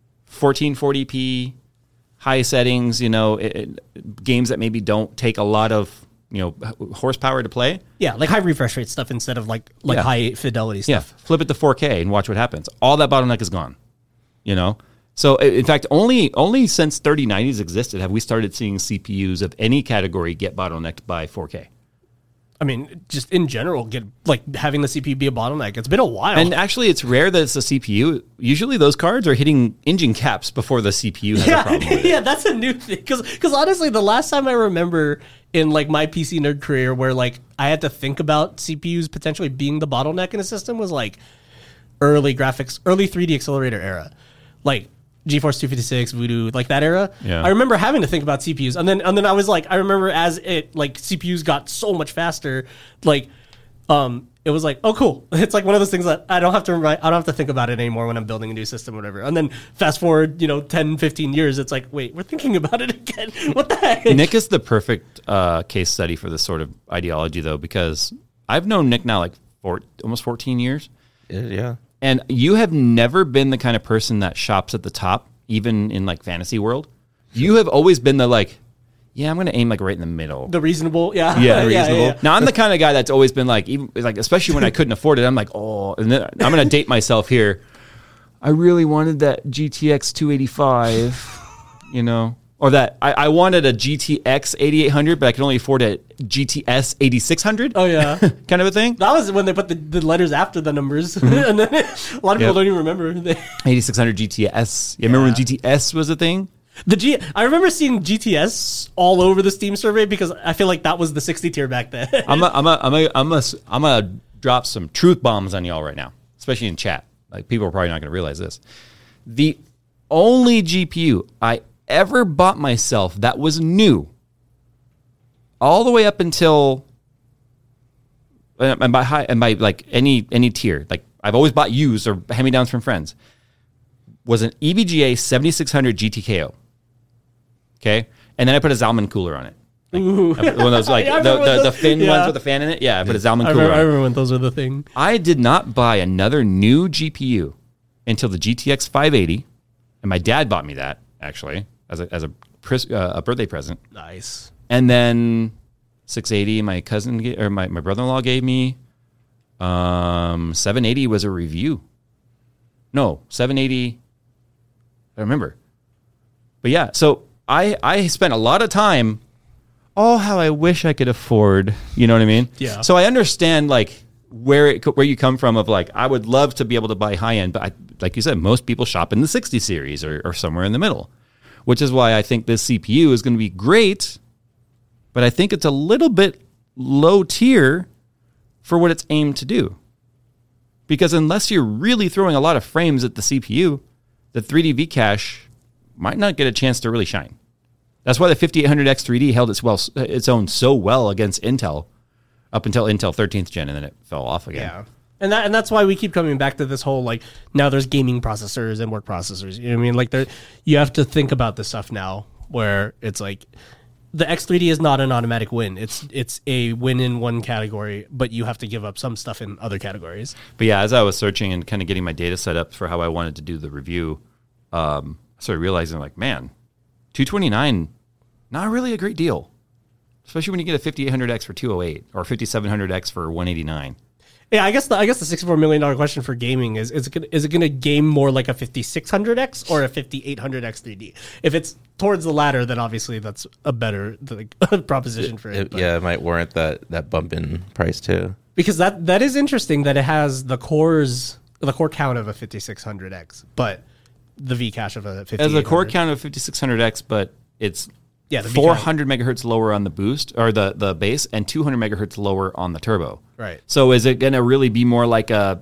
1440p. High settings, games that maybe don't take a lot of, horsepower to play. Yeah, like high refresh rate stuff instead of like high fidelity stuff. Yeah, flip it to 4K and watch what happens. All that bottleneck is gone, So, in fact, only since 3090s existed have we started seeing CPUs of any category get bottlenecked by 4K. I mean, just in general, having the CPU be a bottleneck. It's been a while. And actually, it's rare that it's a CPU. Usually those cards are hitting engine caps before the CPU has a problem with it. Yeah, that's a new thing. Because honestly, the last time I remember in like my PC nerd career where like I had to think about CPUs potentially being the bottleneck in a system was like early 3D accelerator era. Like GeForce 256, Voodoo, like that era. Yeah. I remember having to think about CPUs. And then I was like, I remember as it like CPUs got so much faster, like it was like, oh, cool. It's like one of those things that I don't have to think about it anymore when I'm building a new system or whatever. And then fast forward, 10, 15 years, it's like, wait, we're thinking about it again. What the heck? Nick is the perfect case study for this sort of ideology, though, because I've known Nick now like almost 14 years. Yeah. And you have never been the kind of person that shops at the top, even in like fantasy world. You have always been the like, yeah, I'm going to aim like right in the middle. The reasonable, yeah. Yeah, reasonable. Yeah. Now I'm the kind of guy that's always been like, even like, especially when I couldn't afford it, I'm like, oh, and then I'm going to date myself here. I really wanted that GTX 285, or that I wanted a GTX 8800, but I could only afford a GTS 8600. Oh yeah, kind of a thing. That was when they put the letters after the numbers, and then a lot of people don't even remember. 8600 GTS. Yeah, remember when GTS was a thing? I remember seeing GTS all over the Steam survey because I feel like that was the 60 tier back then. I'm gonna drop some truth bombs on y'all right now, especially in chat. Like people are probably not gonna realize this. The only GPU I ever bought myself that was new, all the way up until and by like any tier, like I've always bought used or hand me downs from friends, was an EVGA 7600 GTKO. Okay, and then I put a Zalman cooler on it. Like, one of those like the fin ones with the fan in it. Yeah, I put a Zalman cooler. I remember when those were the thing. I did not buy another new GPU until the GTX 580, and my dad bought me that actually as a birthday present. Nice. And then 680, my cousin or my brother-in-law gave me. 780 was a review. No, 780. I remember. But yeah, so I spent a lot of time. Oh, how I wish I could afford. You know what I mean? Yeah. So I understand like where you come from of like I would love to be able to buy high end, but like you said, most people shop in the 60 series or somewhere in the middle, which is why I think this CPU is going to be great, but I think it's a little bit low tier for what it's aimed to do. Because unless you're really throwing a lot of frames at the CPU, the 3D V-Cache might not get a chance to really shine. That's why the 5800X 3D held its own so well against Intel up until Intel 13th gen, and then it fell off again. Yeah. And that's why we keep coming back to this whole, like, now there's gaming processors and work processors. You know what I mean? Like, you have to think about this stuff now where it's like the X3D is not an automatic win. It's a win in one category, but you have to give up some stuff in other categories. But yeah, as I was searching and kind of getting my data set up for how I wanted to do the review, I started realizing, like, man, 229, not really a great deal. Especially when you get a 5800X for 208 or 5700X for 189. Yeah, I guess the $64 million question for gaming is it going to game more like a 5600X or a 5800X 3D? If it's towards the latter, then obviously that's a better proposition for it. Yeah, it might warrant that bump in price too. Because that is interesting that it has the core count of a 5600X, but the V-cache of a 5800. As the core count of 5600X, but it's the 400 megahertz lower on the boost or the base and 200 megahertz lower on the turbo. Right. So is it going to really be more like a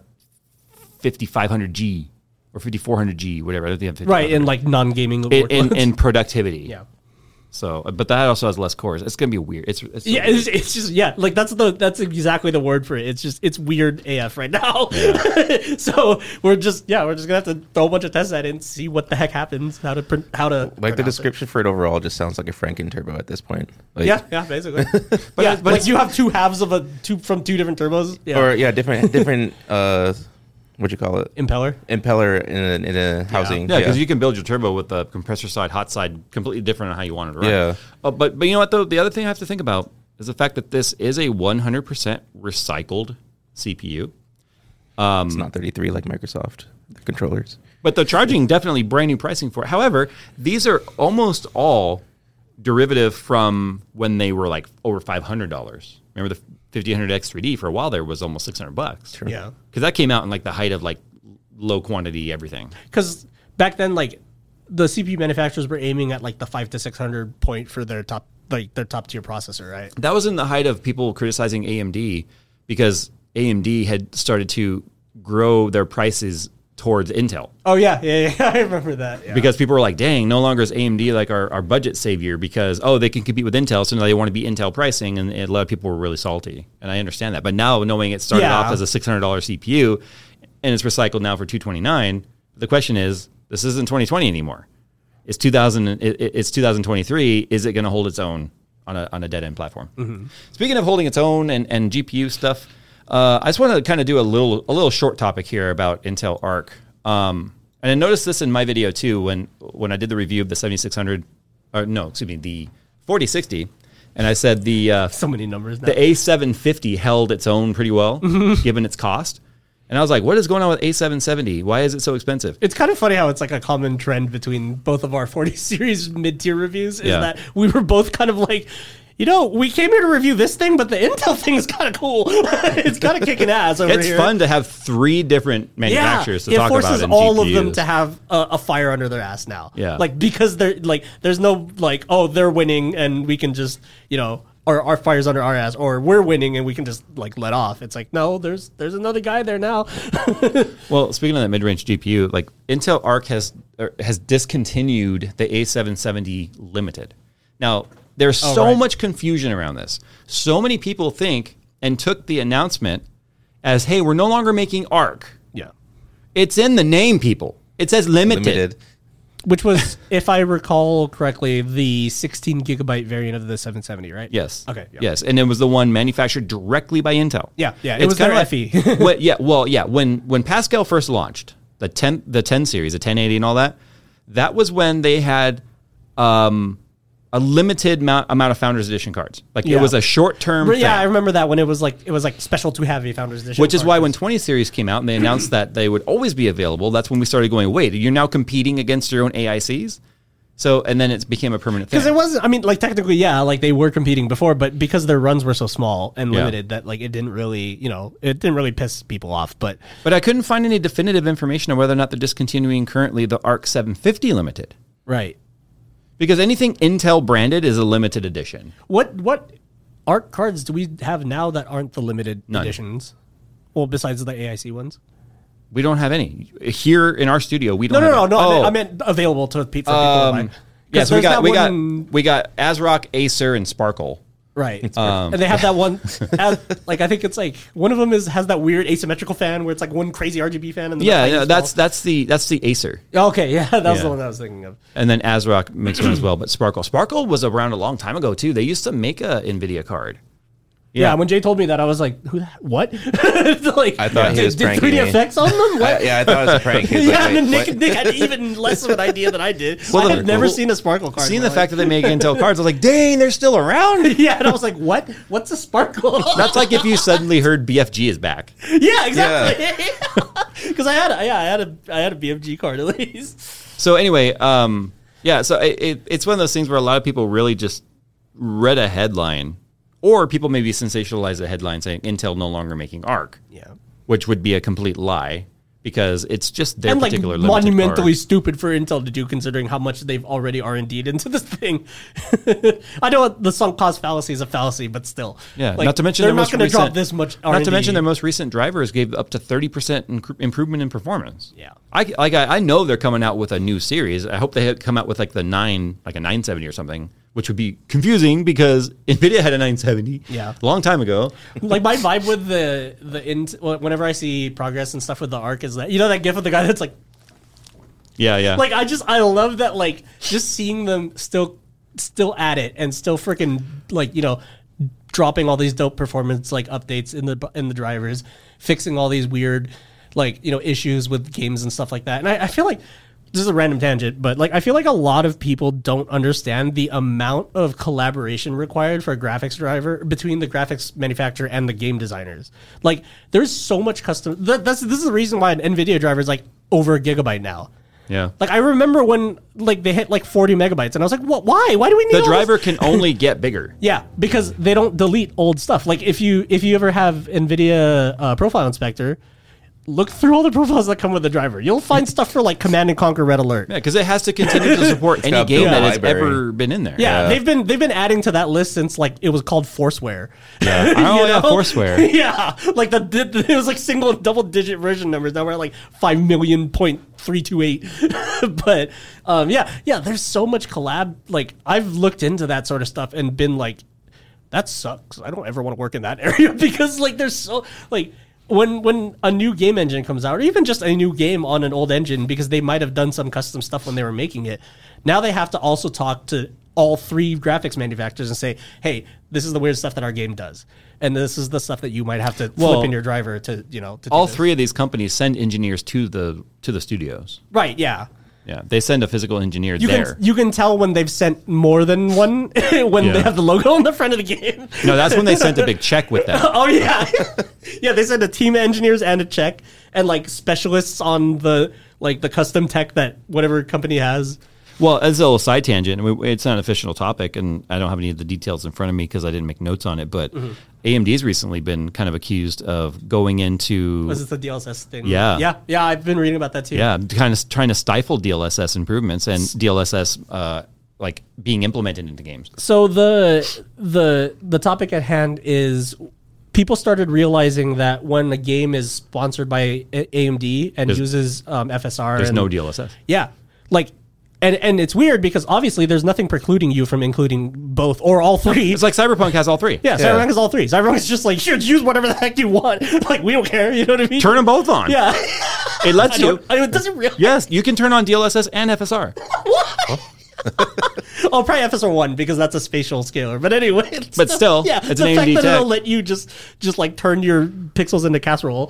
5500G or 5400G, whatever? I don't think right, in like non-gaming in productivity. Yeah. So, but that also has less cores. It's going to be weird. It's just like that's exactly the word for it. It's weird AF right now. Yeah. So we're just gonna have to throw a bunch of tests at it and see what the heck happens. How to like the description for it overall just sounds like a Franken turbo at this point. Like, yeah, basically. but like you have two halves of from two different turbos. Yeah. Or different. What'd you call it? Impeller in a housing. Yeah, because you can build your turbo with the compressor side, hot side, completely different on how you want it to run. Yeah. But you know what, though? The other thing I have to think about is the fact that this is a 100% recycled CPU. It's not 33 like Microsoft, the controllers. But they're charging definitely brand new pricing for it. However, these are almost all derivative from when they were like over $500. Remember the 5800X 3D for a while there was almost $600. True. Yeah. Because that came out in like the height of like low quantity everything. Because back then, like the CPU manufacturers were aiming at like the 500 to 600 point for their top tier processor, right? That was in the height of people criticizing AMD because AMD had started to grow their prices towards Intel. Oh yeah, I remember that. Yeah. Because people were like, dang, no longer is AMD like our budget savior because, they can compete with Intel, so now they want to be Intel pricing, and a lot of people were really salty. And I understand that. But now, knowing it started off as a $600 CPU, and it's recycled now for $229, the question is, this isn't 2020 anymore. It's 2023. Is it going to hold its own on a dead-end platform? Mm-hmm. Speaking of holding its own and GPU stuff, I just want to kind of do a little short topic here about Intel Arc. And I noticed this in my video too when I did the review of the 7600, the 4060, and I said so many numbers now. The A750 held its own pretty well given its cost. And I was like, what is going on with A770? Why is it so expensive? It's kind of funny how it's like a common trend between both of our 40 series mid-tier reviews is that we were both kind of like, we came here to review this thing, but the Intel thing is kind of cool. It's kind of kicking ass over here. It's fun to have 3 different manufacturers to talk about. It forces all of them to have a fire under their ass now. Yeah. Like, because they're like, there's no like, they're winning and we can just, our fire's under our ass, or we're winning and we can just like let off. It's like, no, there's another guy there now. Well, speaking of that mid-range GPU, like Intel Arc has discontinued the A770 Limited. Now, there's so much confusion around this. So many people think and took the announcement as, hey, we're no longer making Arc. Yeah. It's in the name, people. It says limited. Which was, if I recall correctly, the 16 gigabyte variant of the 770, right? Yes. Okay. Yeah. Yes, and it was the one manufactured directly by Intel. Yeah. It was their FE. When Pascal first launched, the 10 series, the 1080 and all that was when they had a limited amount of Founders Edition cards. It was a short-term thing. Yeah, I remember that when it was like special to have a Founders Edition. Which is why when 20 series came out and they announced that they would always be available, that's when we started going, wait, you're now competing against your own AICs? So, and then it became a permanent thing. Because it wasn't, technically, they were competing before, but because their runs were so small and limited that, it didn't really piss people off. But I couldn't find any definitive information on whether or not they're discontinuing currently the Arc 750 Limited. Right. Because anything Intel branded is a limited edition. What Arc cards do we have now that aren't the limited editions? Well, besides the AIC ones? We don't have any. Here in our studio, we don't have any. I meant available to people. Yes, we got ASRock, Acer, and Sparkle. Right. And they have that one, I think it's one of them has that weird asymmetrical fan where it's one crazy RGB fan. And that's the Acer. Okay, yeah, that was the one I was thinking of. And then ASRock makes one as well, but Sparkle was around a long time ago too. They used to make a NVIDIA card. Yeah, when Jay told me that, I was like, what? I thought he was pranking me. 3D effects on them? What? I thought it was a prank. Nick had even less of an idea than I did. I had never seen a Sparkle card. Seeing the fact that they make Intel cards, I was like, dang, they're still around. Yeah, and I was like, what? What's a Sparkle? That's like if you suddenly heard BFG is back. Yeah, exactly. Because I had a BFG card at least. So anyway, so it's one of those things where a lot of people really just read a headline. Or people maybe sensationalize the headline saying Intel no longer making Arc. Yeah. Which would be a complete lie because it's just their particular limited monumentally card. Stupid for Intel to do considering how much they've already R&D'd into this thing. I know the sunk cost fallacy is a fallacy, but still. Yeah, not to mention they're not going to drop this much R&D. Not to mention their most recent drivers gave up to 30% improvement in performance. Yeah. I know they're coming out with a new series. I hope they come out with a 970 or something. Which would be confusing because NVIDIA had a 970 a long time ago. My vibe with whenever I see progress and stuff with the Arc is that, that gif of the guy that's like... Yeah. I love that, just seeing them still at it and still freaking, dropping all these dope performance, updates in the drivers, fixing all these weird, issues with games and stuff like that. And I feel like... This is a random tangent, but I feel like a lot of people don't understand the amount of collaboration required for a graphics driver between the graphics manufacturer and the game designers. There's so much custom. This is the reason why an NVIDIA driver is over a gigabyte now. Yeah. I remember when they hit 40 megabytes, and I was like, "What? Why? Why do we need the driver can only get bigger?" Yeah, because they don't delete old stuff. If you ever have NVIDIA Profile Inspector. look through all the profiles that come with the driver. You'll find stuff for like Command and Conquer Red Alert. Yeah, because it has to continue to support any got game built that has library. ever been in there. Yeah, they've been adding to that list since like it was called Forceware. Yeah. Oh, yeah, Forceware. Yeah, like it was like single and double digit version numbers. Now we're at like 5,000,328. But yeah, there's so much collab. Like I've looked into that sort of stuff and been like, that sucks. I don't ever want to work in that area because like there's so like. When a new game engine comes out, or even just a new game on an old engine, because they might have done some custom stuff when they were making it, now they have to also talk to all three graphics manufacturers and say, hey, this is the weird stuff that our game does. And this is the stuff that you might have to flip in your driver to, to do All this. three of these companies send engineers to the studios. Right, yeah. Yeah, they send a physical engineer You there. can tell when they've sent more than one when Yeah. they have the logo on the front of the game. No, that's when they sent a big check with them. Oh yeah, yeah. They sent a team of engineers and a check, and like specialists on the custom tech that whatever company has. Well, as a little side tangent, it's not an official topic, and I don't have any of the details in front of me because I didn't make notes on it, but AMD's recently been kind of accused of going into... Was it the DLSS thing? Yeah. Yeah, I've been reading about that too. Yeah, kind of trying to stifle DLSS improvements and DLSS like being implemented into games. So the topic at hand is people started realizing that when a game is sponsored by AMD and uses FSR, There's and, no DLSS. Yeah, like. And it's weird because obviously there's nothing precluding you from including both or all three. It's like Cyberpunk has all three. Yeah, Cyberpunk is all three. Cyberpunk is just like, sure, use whatever the heck you want. Like, we don't care. You know what I mean? Turn them both on. Yeah. It lets you. It doesn't really. Yes, you can turn on DLSS and FSR. Oh, probably FSR 1 because that's a spatial scaler. But anyway. But still, yeah, it's the an fact AMD that tech. it'll let you just like turn your pixels into casserole.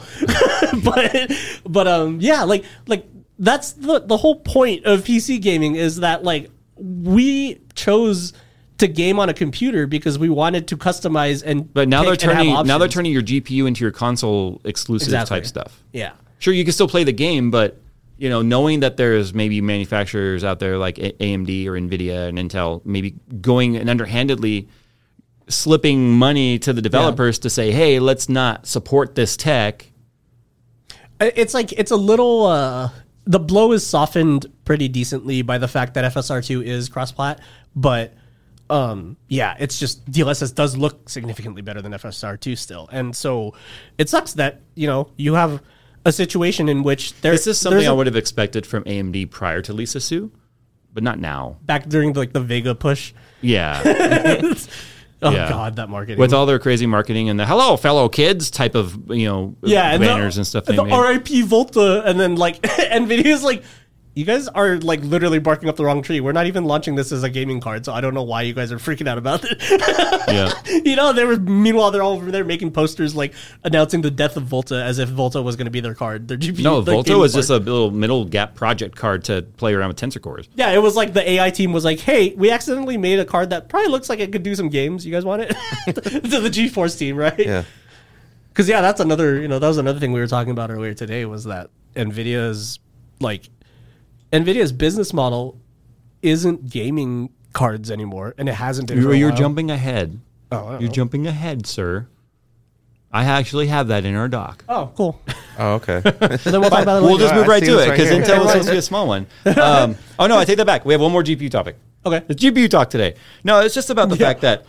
but yeah, like that's the whole point of PC gaming is that like we chose to game on a computer because we wanted to customize and But now pick they're and have turning options. your GPU into your console exclusive Exactly. type stuff. Yeah. Sure, you can still play the game, but knowing that there's maybe manufacturers out there like AMD or Nvidia and Intel, maybe going and underhandedly slipping money to the developers to say, "Hey, let's not support this tech." It's like it's a little. The blow is softened pretty decently by the fact that FSR2 is cross-plat, but yeah, it's just DLSS does look significantly better than FSR2 still, and so it sucks that you have a situation in which This is something I would have expected from AMD prior to Lisa Su, but not now. back during the Vega push. Yeah. Oh Yeah. God, that marketing With all their crazy marketing and the "hello, fellow kids" type of and banners and stuff. They the made. RIP Volta, and then like Nvidia's like, you guys are like literally barking up the wrong tree. We're not even launching this as a gaming card, so I don't know why you guys are freaking out about it. Yeah. Meanwhile they're all over there making posters like announcing the death of Volta as if Volta was going to be their card. Their GPU. No, their Volta gaming was card. just a little middle gap project card to play around with tensor cores. Yeah, it was like the AI team was like, hey, we accidentally made a card that probably looks like it could do some games. You guys want it? To the GeForce team, right? Yeah. Because yeah, that's another. That was another thing we were talking about earlier today was that Nvidia's business model isn't gaming cards anymore, and it hasn't been. For a You're while. jumping ahead. Oh, You're jumping ahead, sir. I actually have that in our doc. Oh, cool. Oh, okay. Then we'll talk about it We'll later. just move I right see to this it right because here. Intel was supposed to be a small one. Oh no, I take that back. We have one more GPU topic. Okay. The GPU talk today. No, it's just about the fact that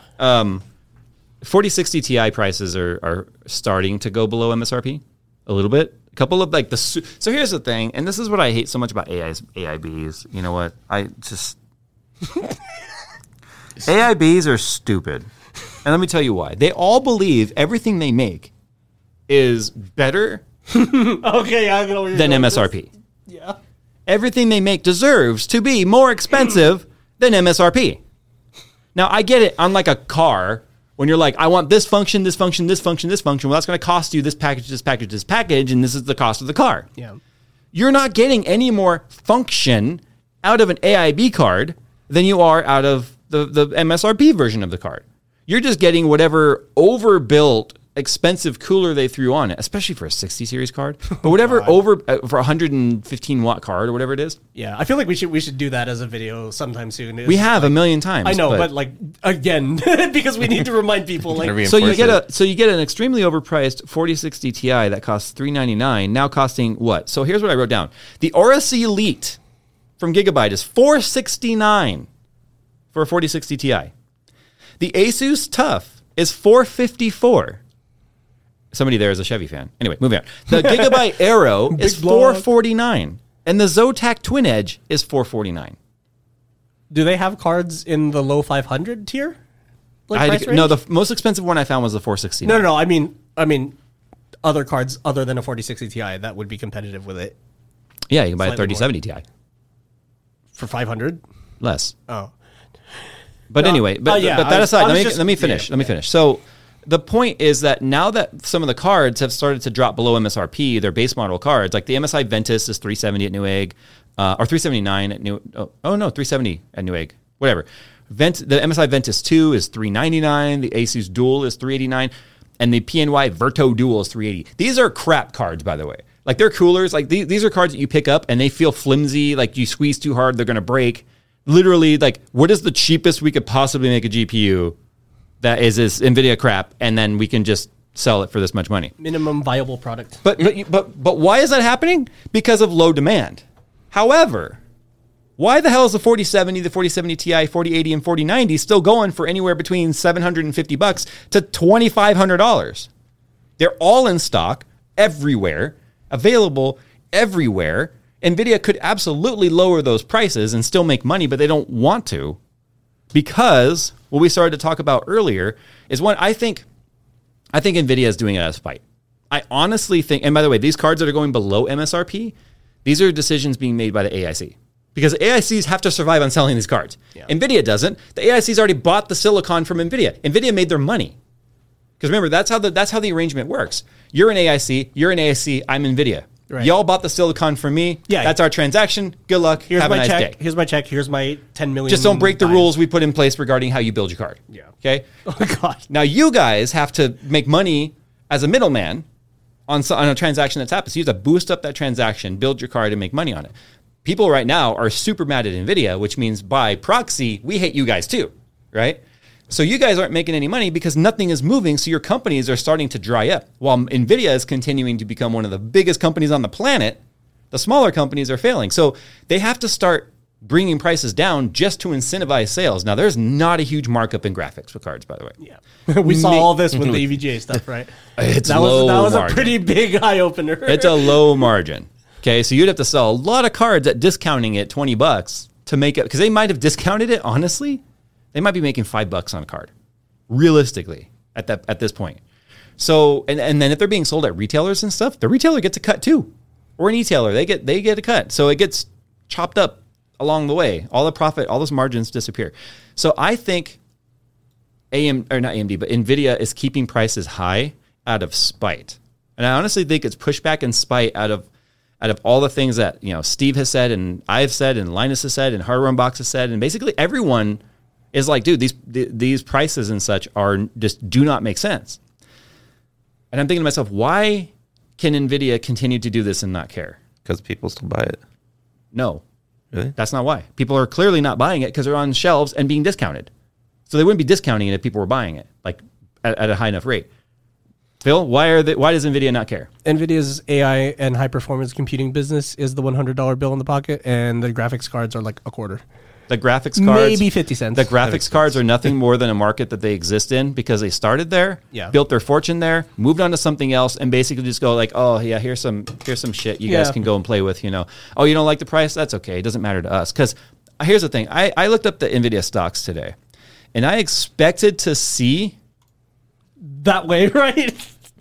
4060 Ti prices are starting to go below MSRP a little bit. A couple of so here's the thing, and this is what I hate so much about AIBs. You know what? I just AIBs are stupid. And let me tell you why. They all believe everything they make is better Okay, yeah, I know where you're than going with MSRP. this. Yeah. Everything they make deserves to be more expensive than MSRP. Now, I get it on like a car when you're like, I want this function, this function, this function, this function. Well, that's going to cost you this package, this package, this package, and this is the cost of the car. Yeah. You're not getting any more function out of an AIB card than you are out of the MSRP version of the card. You're just getting whatever overbuilt expensive cooler they threw on it, especially for a 60 series card, but whatever for a 115 watt card or whatever it is. Yeah, I feel like we should do that as a video sometime soon. We have a million times. I know, but like again, because we need to remind people. Like, so you get an extremely overpriced 4060 Ti that costs $399, now costing what? So here's what I wrote down: the Aorus Elite from Gigabyte is $469 for a 4060 Ti. The Asus TUF is $454. Somebody there is a Chevy fan. Anyway, moving on. The Gigabyte Aero is $449, and the Zotac Twin Edge is $449. Do they have cards in the low 500 tier? Price range? No, the most expensive one I found was the 469. No. I mean, other cards other than a 4060 Ti that would be competitive with it Yeah, you can buy a Slightly 3070 Ti. for 500. Less. Oh, But anyway, but that aside, let me finish. Yeah. Let me finish. So the point is that now that some of the cards have started to drop below MSRP, their base model cards, like the MSI Ventus is $370 at Newegg, or $379 at $370 at Newegg, whatever. The MSI Ventus 2 is $399, the Asus Dual is $389, and the PNY Verto Dual is $380. These are crap cards, by the way. Like, they're coolers. Like, these are cards that you pick up, and they feel flimsy, like you squeeze too hard, they're going to break. Literally, like, what is the cheapest we could possibly make a GPU that is this NVIDIA crap, and then we can just sell it for this much money? minimum viable product. But why is that happening? Because of low demand. However, why the hell is the 4070, the 4070 Ti, 4080, and 4090 still going for anywhere between $750 to $2,500? They're all in stock everywhere, available everywhere. NVIDIA could absolutely lower those prices and still make money, but they don't want to, because what we started to talk about earlier is one, I think NVIDIA is doing it as a spite. I honestly think, and by the way, these cards that are going below MSRP, these are decisions being made by the AIC. Because AICs have to survive on selling these cards. Yeah. NVIDIA doesn't. The AICs already bought the silicon from NVIDIA. NVIDIA made their money. Because remember, that's how the arrangement works. You're an AIC, you're an AIC, I'm NVIDIA. Right. Y'all bought the silicon from me. Yeah. That's our transaction. Good luck. Have a nice day. Here's my check. Here's my 10 million. Just don't break the rules we put in place regarding how you build your card. Yeah. Okay? Oh, God. Now, you guys have to make money as a middleman on a transaction that's happened. So you have to boost up that transaction, build your card, and make money on it. People right now are super mad at NVIDIA, which means by proxy, we hate you guys too, right? So you guys aren't making any money because nothing is moving, so your companies are starting to dry up. While NVIDIA is continuing to become one of the biggest companies on the planet, the smaller companies are failing. So they have to start bringing prices down just to incentivize sales. Now, there's not a huge markup in graphics with cards, by the way. Yeah, we saw all this with the EVGA stuff, right? That was a pretty big eye opener. It's a low margin. Okay, so you'd have to sell a lot of cards at discounting it $20 to make it, because they might have discounted it. Honestly, they might be making $5 on a card, realistically, at this point. So, and then if they're being sold at retailers and stuff, the retailer gets a cut too, or an e-tailer, they get a cut. So it gets chopped up along the way. All the profit, all those margins disappear. So I think not AMD, but NVIDIA is keeping prices high out of spite, and I honestly think it's pushback and spite out of all the things that, you know, Steve has said and I've said and Linus has said and Hardware Unboxed has said, and basically everyone is like, dude, these prices and such are just do not make sense. And I'm thinking to myself, why can NVIDIA continue to do this and not care? Because people still buy it. No. Really? That's not why. People are clearly not buying it because they're on shelves and being discounted. So they wouldn't be discounting it if people were buying it, like at a high enough rate. Phil, why does NVIDIA not care? NVIDIA's AI and high-performance computing business is the $100 bill in the pocket, and the graphics cards are like a quarter. The graphics cards... Maybe 50 cents. The graphics cards are nothing more than a market that they exist in because they started there, built their fortune there, moved on to something else, and basically just go like, oh, yeah, here's some shit you guys can go and play with, you know. Oh, you don't like the price? That's okay. It doesn't matter to us. Because here's the thing. I looked up the NVIDIA stocks today, and I expected to see... That way, right?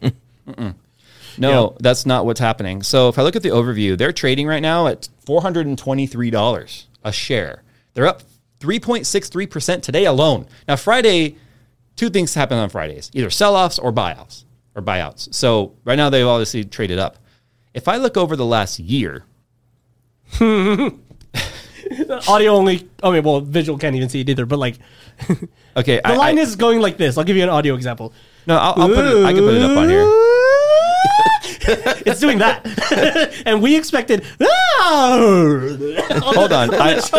No, that's not what's happening. So if I look at the overview, they're trading right now at $423 a share. They're up 3.63% today alone. Now, Friday, two things happen on Fridays, either sell-offs or buyouts. So right now they've obviously traded up. If I look over the last year... Audio only... Okay, well, visual can't even see it either, but like... Okay, the line is going like this. I'll give you an audio example. No, I'll put it. I can put it up on here. It's doing that, and we expected. Hold on.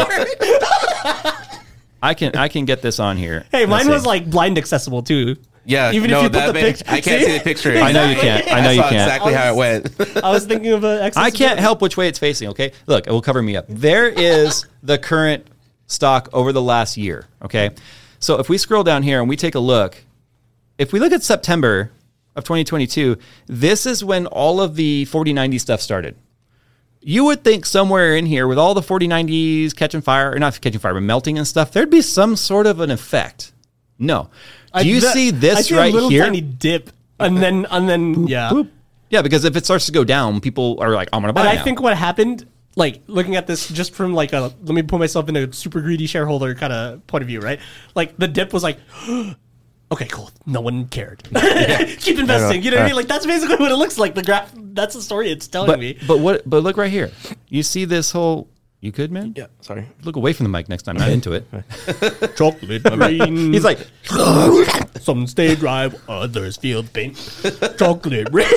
I can get this on here. Hey, Let's mine see. was like blind accessible too. Yeah, Even no, if you put that the big, picture, I can't see the picture. I know you can't. I know I you saw can't. exactly how it went. I was thinking of a. I can't help which way it's facing. Okay, look, it will cover me up. There is the current stock over the last year. Okay, so if we scroll down here and we take a look, if we look at September of 2022, this is when all of the 4090 stuff started. You would think somewhere in here with all the 4090s catching fire, or not catching fire, but melting and stuff, there'd be some sort of an effect. No. Do you see this I see right a little here? tiny dip, and then yeah. Boop. Yeah, because if it starts to go down, people are like, I'm going to buy But it I now. think what happened, like looking at this just from like a let me put myself in a super greedy shareholder kind of point of view, right? Like the dip was like, okay, cool, no one cared. Keep investing. You know what I mean? Like that's basically what it looks like. The graph. That's the story it's telling me. But look right here. You see this whole. You could, man. Yeah, sorry. Look away from the mic next time. Not into it. Chocolate rain. He's like, Some stay dry, others feel pain. Chocolate rain.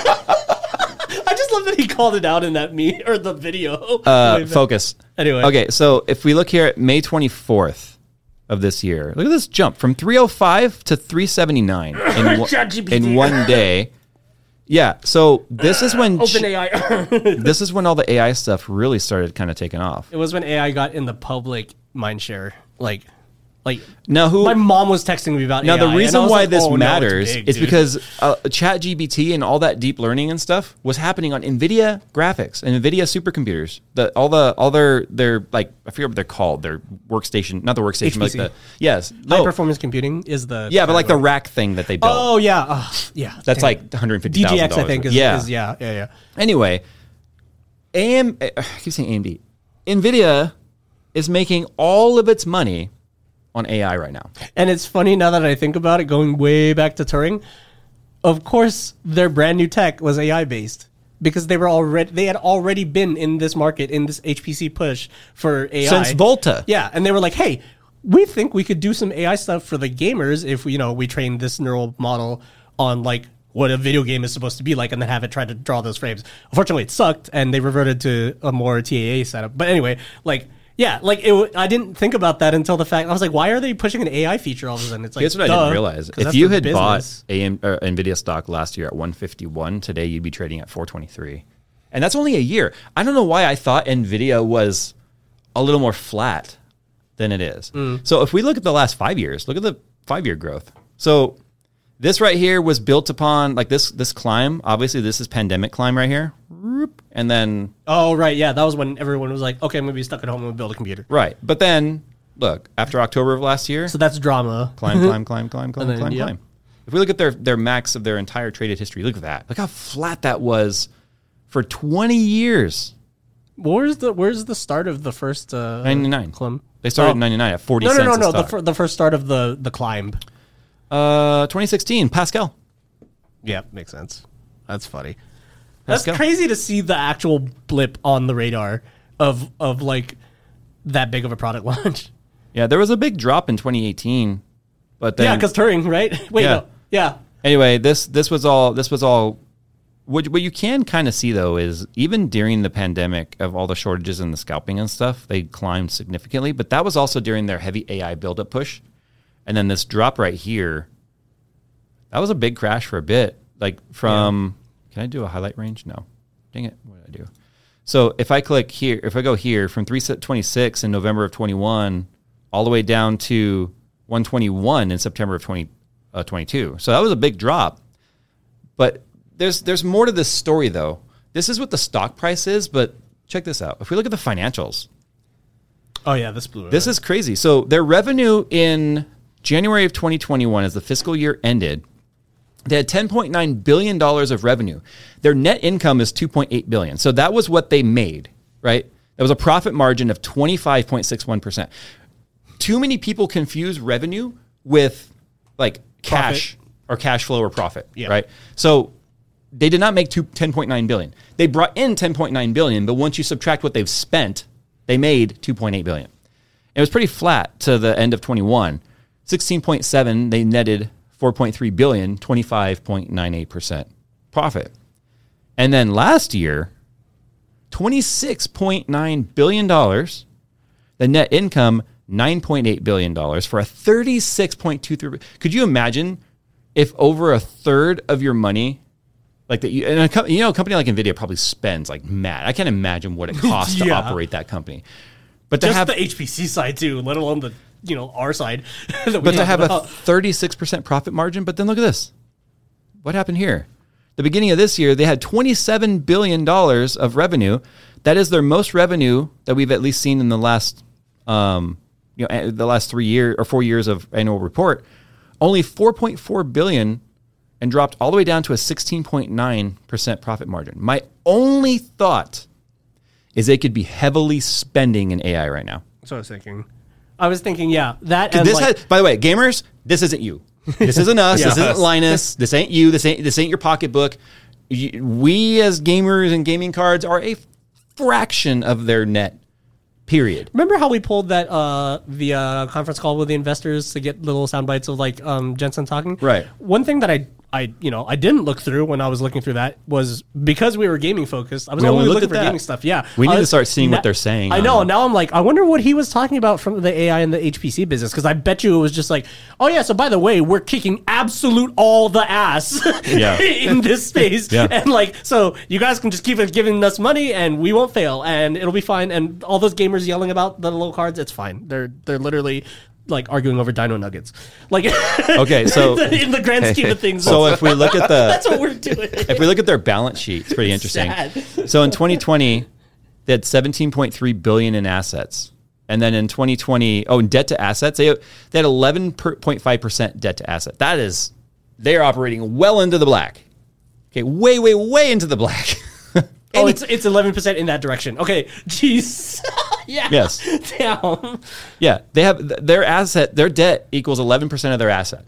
I just love that he called it out in that meme or the video. focus. Anyway. Okay, so if we look here at May 24th of this year, look at this jump from 305 to 379 ChatGPT. in one day. Yeah, so this is when OpenAI. this is when all the AI stuff really started kind of taking off. It was when AI got in the public mindshare. Like Now, my mom was texting me about Now, AI. the and I reason was why like, this oh, no, matters it's big, is dude. because ChatGPT and all that deep learning and stuff was happening on NVIDIA graphics and NVIDIA supercomputers. All their like, I forget what they're called. Their workstation, not the workstation, but like HPC. High performance computing is the yeah, but like the rack thing that they built. Oh yeah, yeah. That's Dang. like $150,000. DGX. I think is yeah. yeah. Anyway, I keep saying AMD. NVIDIA is making all of its money on AI right now. And it's funny now that I think about it, going way back to Turing. Of course, their brand new tech was AI based because they had already been in this market in this HPC push for AI Since Volta. Yeah, and they were like, "Hey, we think we could do some AI stuff for the gamers if we train this neural model on like what a video game is supposed to be like, and then have it try to draw those frames." Unfortunately, it sucked, and they reverted to a more TAA setup. But anyway, yeah, I didn't think about that until the fact. I was like, why are they pushing an AI feature all of a sudden? It's like, Here's what I didn't realize. 'cause If that's you the had business. bought NVIDIA stock last year at 151, today you'd be trading at 423. And that's only a year. I don't know why I thought NVIDIA was a little more flat than it is. So if we look at the last 5 years, look at the 5-year growth. So this right here was built upon like this climb. Obviously, this is pandemic climb right here. And then Oh, right. Yeah. That was when everyone was like, okay, I'm going to be stuck at home and build a computer. right. But then look, after October of last year, So that's drama. climb. then, yep. If we look at their max of their entire traded history, look at that. Look how flat that was for 20 years. Where's the start of the first 99. climb? They started in 99 at 40 No, cents no, a no, no. stock. The first start of the climb. 2016, Pascal. Yeah, makes sense. That's funny. That's go. crazy to see the actual blip on the radar of like that big of a product launch. Yeah, there was a big drop in 2018, but then Yeah, because Turing, right? Wait, Yeah. no. Yeah. anyway, this was all. What you can kind of see though is even during the pandemic of all the shortages and the scalping and stuff, they climbed significantly. But that was also during their heavy AI buildup push, and then this drop right here, that was a big crash for a bit. Like from, can I do a highlight range? No, dang it, what did I do? So if I click here, if I go here from 326 in November of 21, all the way down to 121 in September of 2022. So that was a big drop, but there's more to this story, though. This is what the stock price is, but check this out. If we look at the financials, Oh yeah, this blew. this is crazy. So their revenue in January of 2021, as the fiscal year ended, they had $10.9 billion of revenue. Their net income is $2.8 billion. So that was what they made, right? That was a profit margin of 25.61%. Too many people confuse revenue with like cash or cash flow or profit, right? So they did not make $10.9 billion. They brought in $10.9 billion, but once you subtract what they've spent, they made $2.8 billion. It was pretty flat to the end of 21. 16.7, they netted 4.3 billion, 25.98% profit. And then last year, $26.9 billion, the net income, $9.8 billion for a 36.23. Could you imagine if over a third of your money, like that, a company like NVIDIA probably spends like mad. I can't imagine what it costs to operate that company. But Just to have the HPC side too, let alone the our side. But to have a 36% profit margin. But then look at this. What happened here? The beginning of this year, they had $27 billion of revenue. That is their most revenue that we've at least seen in the last, the last 3 years or 4 years of annual report. Only 4.4 billion, and dropped all the way down to a 16.9% profit margin. My only thought is they could be heavily spending in AI right now. That's what I was thinking. That. And By the way, gamers, this isn't you. This isn't us. This isn't Linus. This ain't you. This ain't your pocketbook. We as gamers and gaming cards are a fraction of their net. Period. Remember how we pulled that the conference call with the investors to get little sound bites of like Jensen talking? Right. One thing that I didn't look through when I was looking through that was because we were gaming focused. I was only looking for gaming stuff. Yeah. We need to start seeing what they're saying. I know. Now I'm like, I wonder what he was talking about from the AI and the HPC business. Because I bet you it was just like, oh yeah, so by the way, we're kicking absolute all the ass in this space. Yeah. And like, so you guys can just keep giving us money and we won't fail and it'll be fine. And all those gamers yelling about the low cards, it's fine. They're literally like arguing over Dino Nuggets. Like, okay, so in the grand scheme of things. So if we look at that's what we're doing. If we look at their balance sheet, it's pretty interesting. Sad. So in 2020, they had 17.3 billion in assets. And then in 2020, in debt to assets, they had 11.5% debt to asset. That is, they're operating well into the black. Okay, way into the black. It's 11% in that direction. Okay, jeez. Yeah. Yes. Damn. Yeah, they have their debt equals 11% of their asset.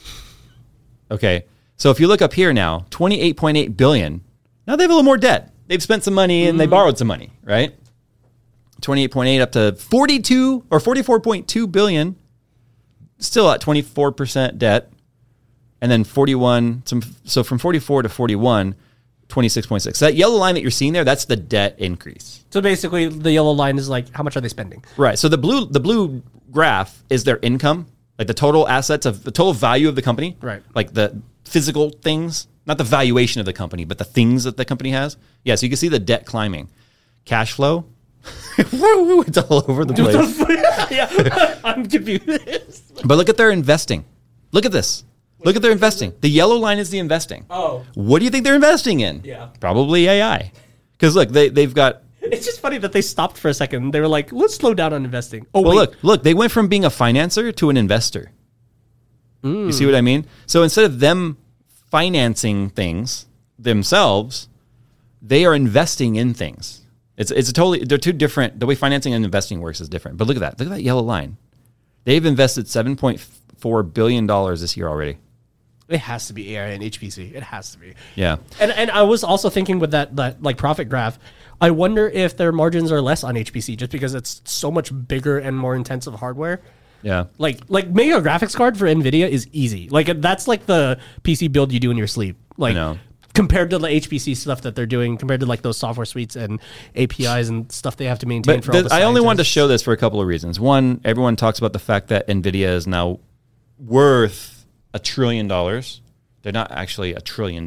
Okay, so if you look up here now, 28.8 billion. Now they have a little more debt. They've spent some money and they borrowed some money, right? 28.8 up to 42 or 44.2 billion. Still at 24% debt, and then 41. So from 44 to 41. 26.6. So that yellow line that you're seeing there, that's the debt increase. So basically, the yellow line is like, how much are they spending? Right. So the blue graph is their income, like the total assets of the total value of the company. Right. Like the physical things, not the valuation of the company, but the things that the company has. Yeah. So you can see the debt climbing. Cash flow. It's all over the place. Yeah, I'm confused. But look at their investing. Look at this. Look at their investing. The yellow line is the investing. Oh. What do you think they're investing in? Yeah. Probably AI. Because look, they've got... It's just funny that they stopped for a second. They were like, let's slow down on investing. Oh, well, wait. look. They went from being a financer to an investor. You see what I mean? So instead of them financing things themselves, they are investing in things. They're two different... The way financing and investing works is different. But look at that. Look at that yellow line. They've invested $7.4 billion this year already. It has to be AI and HPC. It has to be. Yeah. And I was also thinking with that like profit graph, I wonder if their margins are less on HPC just because it's so much bigger and more intensive hardware. Yeah. Like making a graphics card for NVIDIA is easy. Like that's like the PC build you do in your sleep. Like compared to the HPC stuff that they're doing, compared to like those software suites and APIs and stuff they have to maintain for all the I only wanted to scientists. show this for a couple of reasons. One, everyone talks about the fact that NVIDIA is now worth $1 trillion. They're not actually $1 trillion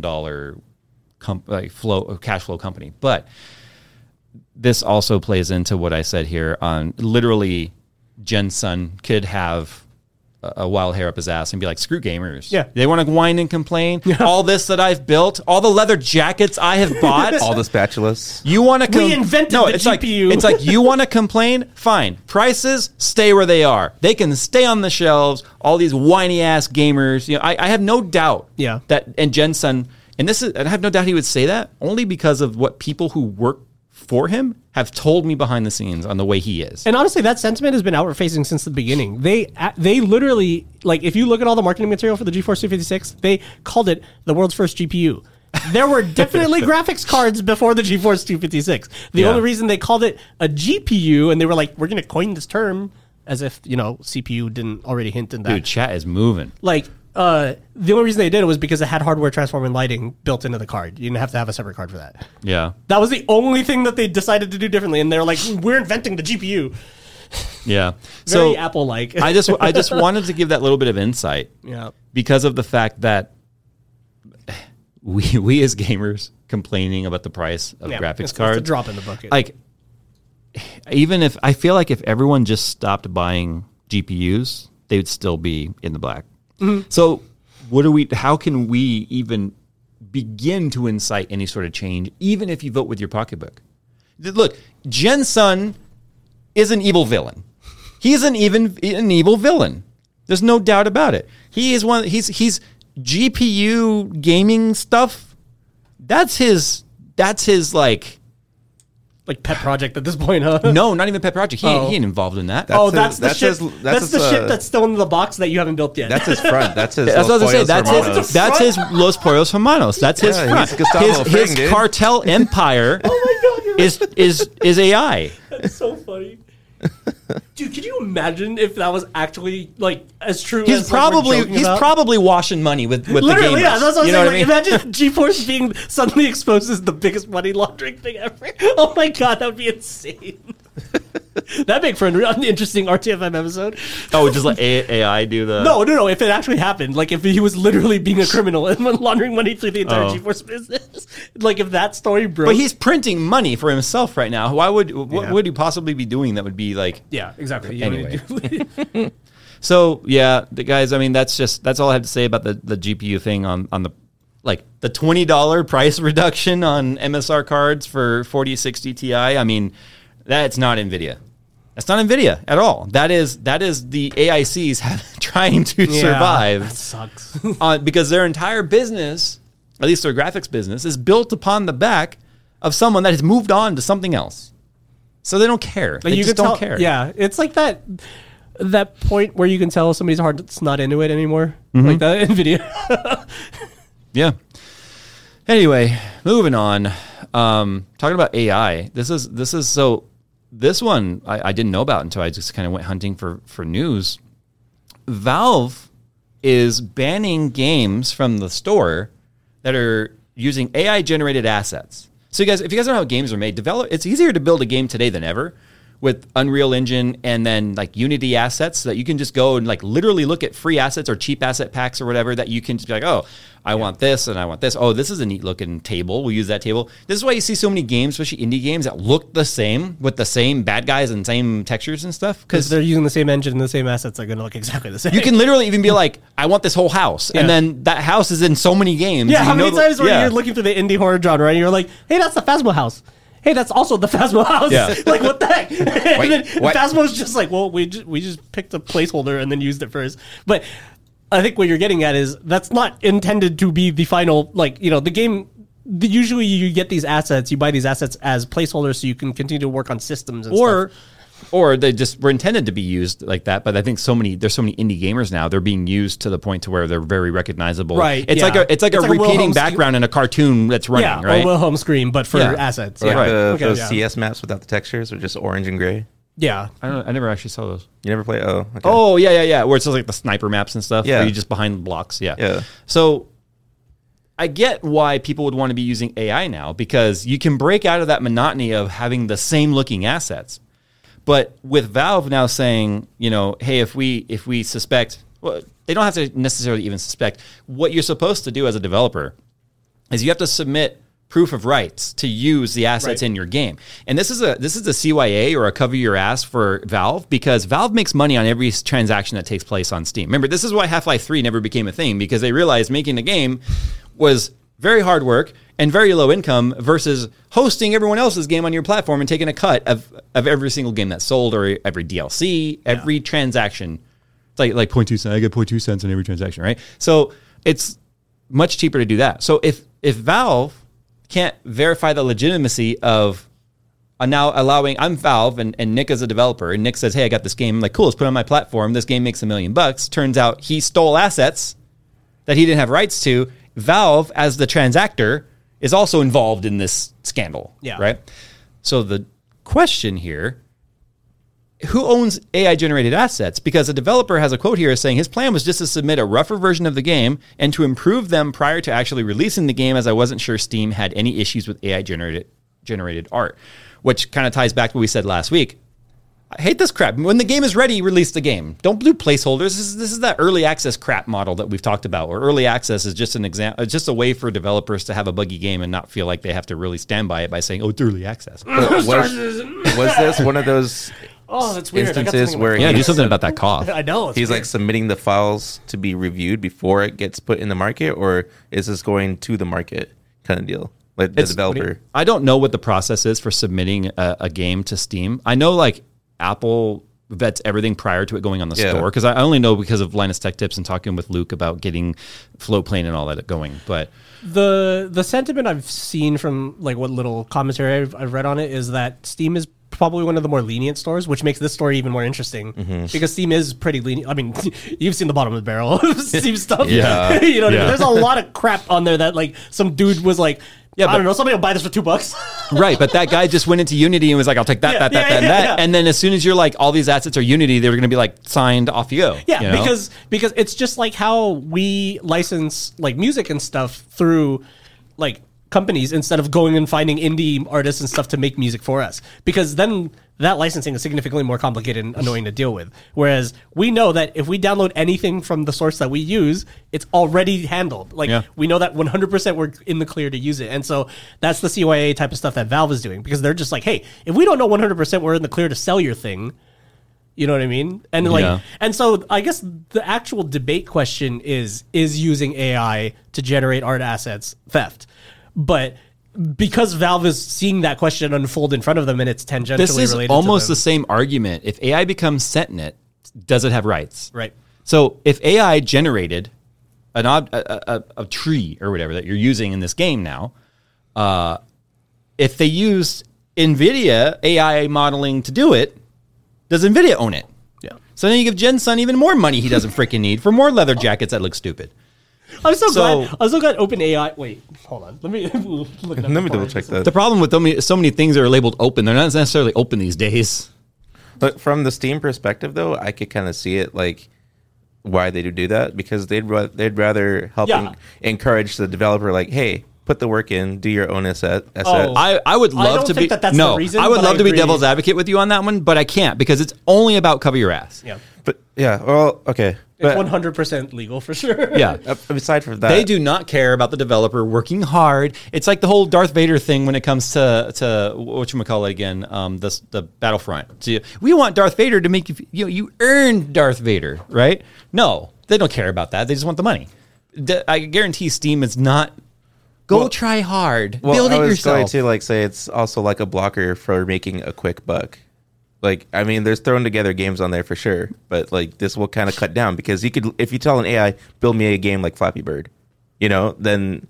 cash flow company, but this also plays into what I said here on literally Jensen could have a wild hair up his ass and be like, screw gamers. Yeah. They want to whine and complain. All this that I've built, all the leather jackets I have bought. All the spatulas. You want to We invented the GPU. It's like you want to complain? Fine. Prices stay where they are. They can stay on the shelves. All these whiny ass gamers. I have no doubt that and Jensen, and I have no doubt he would say that only because of what people who work for him have told me behind the scenes on the way he is. And honestly, that sentiment has been outward facing since the beginning. They literally, like, if you look at all the marketing material for the GeForce 256, they called it the world's first GPU. There were definitely graphics cards before the GeForce 256. The only reason they called it a GPU, and they were like, we're going to coin this term, as if, CPU didn't already hint in that. Dude, chat is moving. Like, the only reason they did it was because it had hardware transforming lighting built into the card. You didn't have to have a separate card for that. Yeah. That was the only thing that they decided to do differently, and they're like, we're inventing the GPU. Yeah. Very So Apple-like. I just wanted to give that little bit of insight Yeah. because of the fact that we as gamers complaining about the price of graphics it's cards. a drop in the bucket. Like, even if I feel like if everyone just stopped buying GPUs, they would still be in the black. Mm-hmm. So how can we even begin to incite any sort of change, even if you vote with your pocketbook? Look, Jensen is an evil villain. He's an evil villain. There's no doubt about it. He's GPU gaming stuff. That's his like pet project at this point, huh? no, not even pet project. He ain't involved in that. That's the ship. That's the ship that's still in the box that you haven't built yet. That's his front. That's his. That's what I was gonna say. Hermanos. That's his Los Pollos Hermanos. That's his front. he's Gustavo His Fring, dude. cartel empire Oh my god, is AI. that's so funny. Dude, can you imagine if that was actually like as true? He's as, like, we're joking about? probably washing money with the Literally, gamers. yeah. That's what I'm You saying. know Like, what I mean? imagine GeForce being suddenly exposed as the biggest money laundering thing ever. Oh my god, that would be insane. That'd make for an interesting RTFM episode. Oh, just let AI do the. No. If it actually happened, like if he was literally being a criminal and laundering money through the entire GeForce business, like if that story broke. But he's printing money for himself right now. Why would what Yeah. would he possibly be doing that would be like? yeah, exactly. You Anyway. know, So yeah, the guys. I mean, that's all I have to say about the GPU thing on the like the $20 price reduction on MSR cards for 4060 Ti. I mean, that's not NVIDIA. That's not NVIDIA at all. That is the AICs trying to that survive sucks. because their entire business, at least their graphics business, is built upon the back of someone that has moved on to something else. So they don't care. They just don't care. Yeah, it's like that point where you can tell somebody's heart's not into it anymore, Mm-hmm. like that NVIDIA. Yeah. Anyway, moving on. Talking about AI. This one I didn't know about until I just kind of went hunting for news. Valve is banning games from the store that are using AI generated assets. So if you guys know how games are made, it's easier to build a game today than ever with Unreal Engine and then like Unity assets so that you can just go and like literally look at free assets or cheap asset packs or whatever that you can just be like, oh, I want this and I want this. Oh, this is a neat looking table. We'll use that table. This is why you see so many games, especially indie games, that look the same with the same bad guys and same textures and stuff. Because they're using the same engine and the same assets are going to look exactly the same. You can literally even be like, I want this whole house. Yeah. And then that house is in so many games. Yeah, and how you many know times where yeah. you're looking through the indie horror genre and you're like, hey, that's the Phasmo house. Hey, that's also the Phasmo house. Yeah. Like, what the heck? And then what? Phasmo's just like, well, we just picked a placeholder and then used it first. But I think what you're getting at is that's not intended to be the final, like, you know, the game. Usually you get these assets, you buy these assets as placeholders so you can continue to work on systems and stuff. Or they just were intended to be used like that, but I think there's so many indie gamers now. They're being used to the point to where they're very recognizable. Right, It's yeah. like a It's like a repeating Wilhelm background in a cartoon that's running. Yeah, right. or Wilhelm screen, but for Yeah. assets. Or like Yeah. those yeah. CS maps without the textures, or just orange and gray. Yeah. I never actually saw those. You never play? Oh, okay. Oh yeah. Where it's just like the sniper maps and stuff. Yeah. Where you're just behind blocks. Yeah. Yeah. So I get why people would want to be using AI now because you can break out of that monotony of having the same looking assets. But with Valve now saying, you know, hey, if we suspect, well, they don't have to necessarily even suspect. What you're supposed to do as a developer is you have to submit proof of rights to use the assets in your game. And this is a CYA or a cover your ass for Valve because Valve makes money on every transaction that takes place on Steam. Remember, this is why Half-Life 3 never became a thing because they realized making a game was very hard work and very low income versus hosting everyone else's game on your platform and taking a cut of every single game that's sold or every DLC, every transaction. It's like 0.2 cents. I get 0.2 cents on every transaction, right? So it's much cheaper to do that. So if Valve can't verify the legitimacy of now allowing, I'm Valve and Nick is a developer, and Nick says, hey, I got this game. I'm like, cool, let's put it on my platform. This game makes $1 million. Turns out he stole assets that he didn't have rights to. Valve, as the transactor, is also involved in this scandal. Yeah. Right? So the question here, who owns AI generated assets? Because a developer has a quote here saying his plan was just to submit a rougher version of the game and to improve them prior to actually releasing the game, as I wasn't sure Steam had any issues with AI generated art, which kind of ties back to what we said last week. I hate this crap. When the game is ready, release the game. Don't do placeholders. This is that early access crap model that we've talked about, where early access is just an example, just a way for developers to have a buggy game and not feel like they have to really stand by it by saying, "Oh, it's early access." Was this one of those Oh, that's weird. instances where Yeah, do he's, something about that cough. I know. he's like submitting the files to be reviewed before it gets put in the market, or is this going to the market kind of deal? Like the developer. I don't know what the process is for submitting a game to Steam. I know like Apple vets everything prior to it going on the store, because I only know because of Linus Tech Tips and talking with Luke about getting Floatplane and all that going. But the sentiment I've seen from like what little commentary I've read on it is that Steam is probably one of the more lenient stores, which makes this story even more interesting because Steam is pretty lenient. I mean, you've seen the bottom of the barrel of Steam stuff. Yeah. You know what I mean? There's a lot of crap on there that like some dude was like, I don't know, somebody will buy this for $2. Right, but that guy just went into Unity and was like, I'll take that, that. And then as soon as you're like, all these assets are Unity, they're going to be like signed off you go. Yeah, you know? because it's just like how we license like music and stuff through like companies instead of going and finding indie artists and stuff to make music for us. Because then that licensing is significantly more complicated and annoying to deal with. Whereas we know that if we download anything from the source that we use, it's already handled. Like we know that 100% we're in the clear to use it. And so that's the CYA type of stuff that Valve is doing, because they're just like, hey, if we don't know 100% we're in the clear to sell your thing, you know what I mean? And like, and so I guess the actual debate question is using AI to generate art assets theft? But because Valve is seeing that question unfold in front of them and it's tangentially related to this is almost the same argument. If AI becomes sentient, does it have rights? Right. So if AI generated a tree or whatever that you're using in this game now, if they used NVIDIA AI modeling to do it, does NVIDIA own it? Yeah. So then you give Jensen even more money he doesn't freaking need for more leather jackets that look stupid. I'm so glad OpenAI. Wait, hold on. Let me look it up. Let me double check that. The problem with so many things that are labeled open, they're not necessarily open these days. But from the Steam perspective, though, I could kind of see it like why they do that, because they'd rather help encourage the developer, like, hey, put the work in, do your own asset. I would love to be the reason, I would love to be devil's advocate with you on that one, but I can't, because it's only about cover your ass. Yeah. But yeah, well, okay. It's 100% legal for sure. Yeah. Aside from that, they do not care about the developer working hard. It's like the whole Darth Vader thing when it comes to whatchamacallit again, the Battlefront. So we want Darth Vader to make you earned Darth Vader, right? No, they don't care about that. They just want the money. I guarantee Steam is not try hard. Build it yourself. I was going to like say it's also like a blocker for making a quick buck. Like, I mean, there's thrown together games on there for sure, but like this will kind of cut down, because you could, if you tell an AI, build me a game like Flappy Bird, then,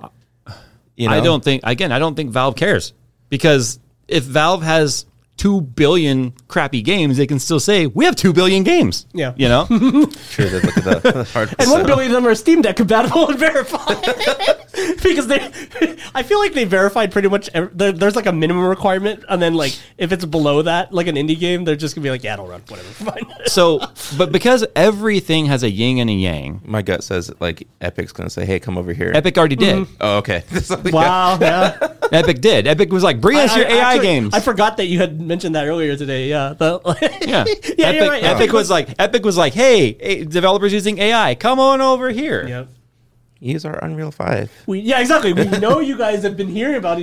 I don't think Valve cares, because if Valve has 2 billion crappy games, they can still say we have 2 billion games. Yeah. Sure, they look at the hard. And 1 billion of them are Steam Deck compatible and verified. Because I feel like they verified pretty much. There's like a minimum requirement, and then like if it's below that, like an indie game, they're just gonna be like, yeah, it'll run, whatever, fine. So, but because everything has a yin and a yang, my gut says like Epic's gonna say, hey, come over here. Epic already did. Oh, okay. Wow. Yeah. Epic did. Epic was like, bring us your AI games. I forgot that you had mentioned that earlier today. Yeah. Yeah. Yeah. You're right. Epic was like, hey, developers using AI, come on over here. Yep. Use our Unreal 5. Exactly. We know you guys have been hearing about a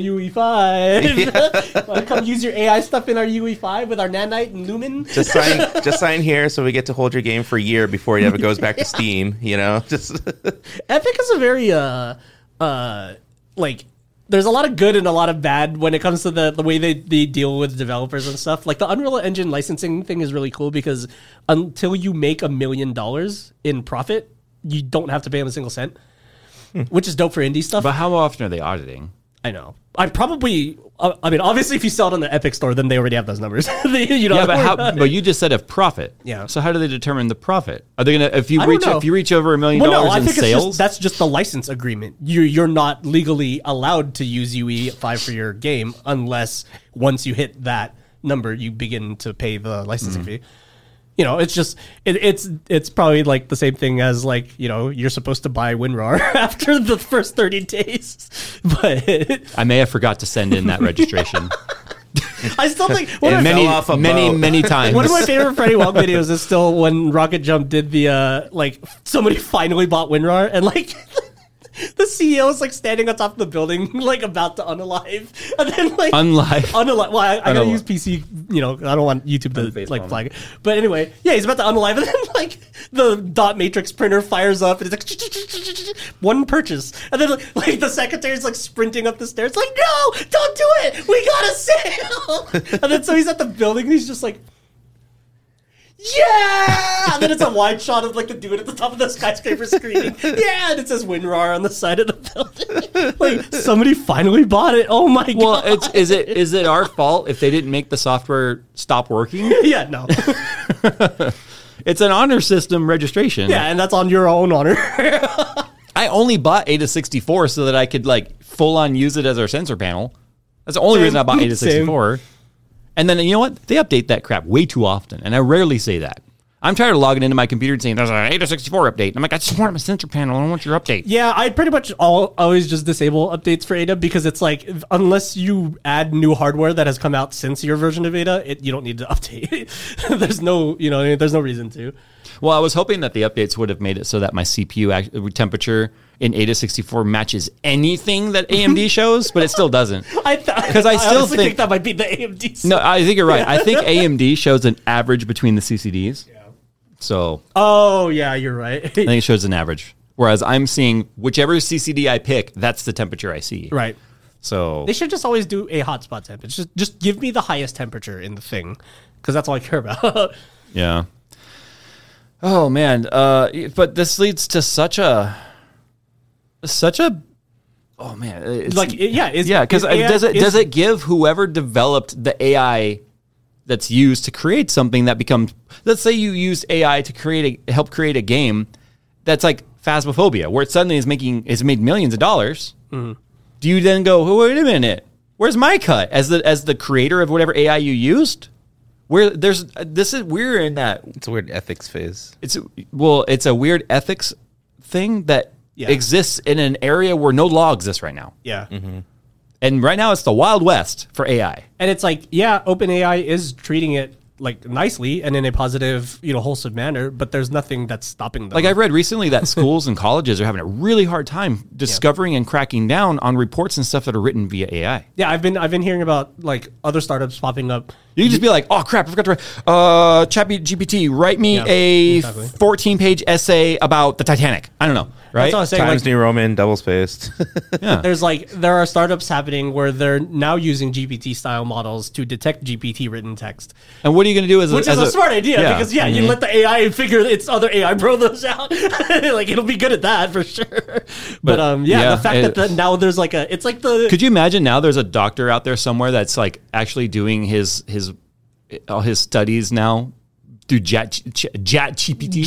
UE5. Want to come use your AI stuff in our UE5 with our Nanite and Lumen? Just sign here, so we get to hold your game for a year before it ever goes back to Steam. Just Epic is a very there's a lot of good and a lot of bad when it comes to the way they deal with developers and stuff. Like the Unreal Engine licensing thing is really cool, because until you make $1 million in profit, you don't have to pay them a single cent. Which is dope for indie stuff. But how often are they auditing? I know. Obviously, if you sell it on the Epic Store, then they already have those numbers. But you just said of profit. Yeah. So how do they determine the profit? Are they gonna if you reach over $1 million in sales? That's just the license agreement. You're not legally allowed to use UE5 for your game unless once you hit that number, you begin to pay the licensing fee. You know, it's just it's probably like the same thing as like, you know, you're supposed to buy WinRAR after the first 30 days, but I may have forgot to send in that registration. I still think many times. one of my favorite Freddy Wong videos is still when Rocket Jump did the like somebody finally bought WinRAR and like the CEO is like standing on top of the building like about to unalive and then like unalive. Well, I gotta use PC. You know, I don't want YouTube to like flag it. But anyway, yeah, he's about to unalive and then like the dot matrix printer fires up and it's like one purchase and then like the secretary's like sprinting up the stairs like, no, don't do it, we got a sale. And then so he's at the building and he's just like, yeah, and then it's a wide shot of like the dude at the top of the skyscraper screaming, yeah, and it says WinRAR on the side of the building. Like somebody finally bought it. Oh my god. Well, is it our fault if they didn't make the software stop working? Yeah, no. It's an honor system registration. Yeah, and that's on your own honor. I only bought Ada64 so that I could like full on use it as our sensor panel. That's the only reason I bought Ada64. And then, you know what? They update that crap way too often, and I rarely say that. I'm tired of logging into my computer and saying, there's an Ada64 update. And I'm like, I just want my sensor panel. I don't want your update. Yeah, I pretty much always just disable updates for Ada because it's like, unless you add new hardware that has come out since your version of Ada, you don't need to update. There's no reason to. Well, I was hoping that the updates would have made it so that my CPU temperature in Ada64 matches anything that AMD shows, but it still doesn't. Because I still think that might be the AMD side. No, I think you're right. I think AMD shows an average between the CCDs. Yeah. So. Oh, yeah, you're right. I think it shows an average. Whereas I'm seeing whichever CCD I pick, that's the temperature I see. Right. So. They should just always do a hotspot temperature. Just give me the highest temperature in the thing, because that's all I care about. Yeah. Oh, man. But this leads to such a oh man, it's, like because does it give whoever developed the AI that's used to create something that becomes, let's say you used AI to help create a game that's like Phasmophobia, where it suddenly is made millions of dollars. Mm-hmm. Do you then go, oh, wait a minute, where's my cut as the creator of whatever AI you used? We're in that, it's a weird ethics phase. It's a weird ethics thing that exists in an area where no law exists right now. Yeah. Mm-hmm. And right now it's the Wild West for AI. And it's like, yeah, OpenAI is treating it like nicely and in a positive, wholesome manner, but there's nothing that's stopping them. Like I've read recently that schools and colleges are having a really hard time discovering and cracking down on reports and stuff that are written via AI. Yeah, I've been hearing about like other startups popping up. You can just be like, oh crap, I forgot to write ChatGPT, write me a 14-page essay about the Titanic. I don't know. Right? That's what I was saying, Times New Roman, double spaced. Yeah. There are startups happening where they're now using GPT style models to detect GPT written text. And what are you going to do which is a smart idea because you let the AI figure its other AI bro those out. Like it'll be good at that for sure. But the fact that now there's like it's like the. Could you imagine now there's a doctor out there somewhere that's like actually doing his studies now through ChatGPT.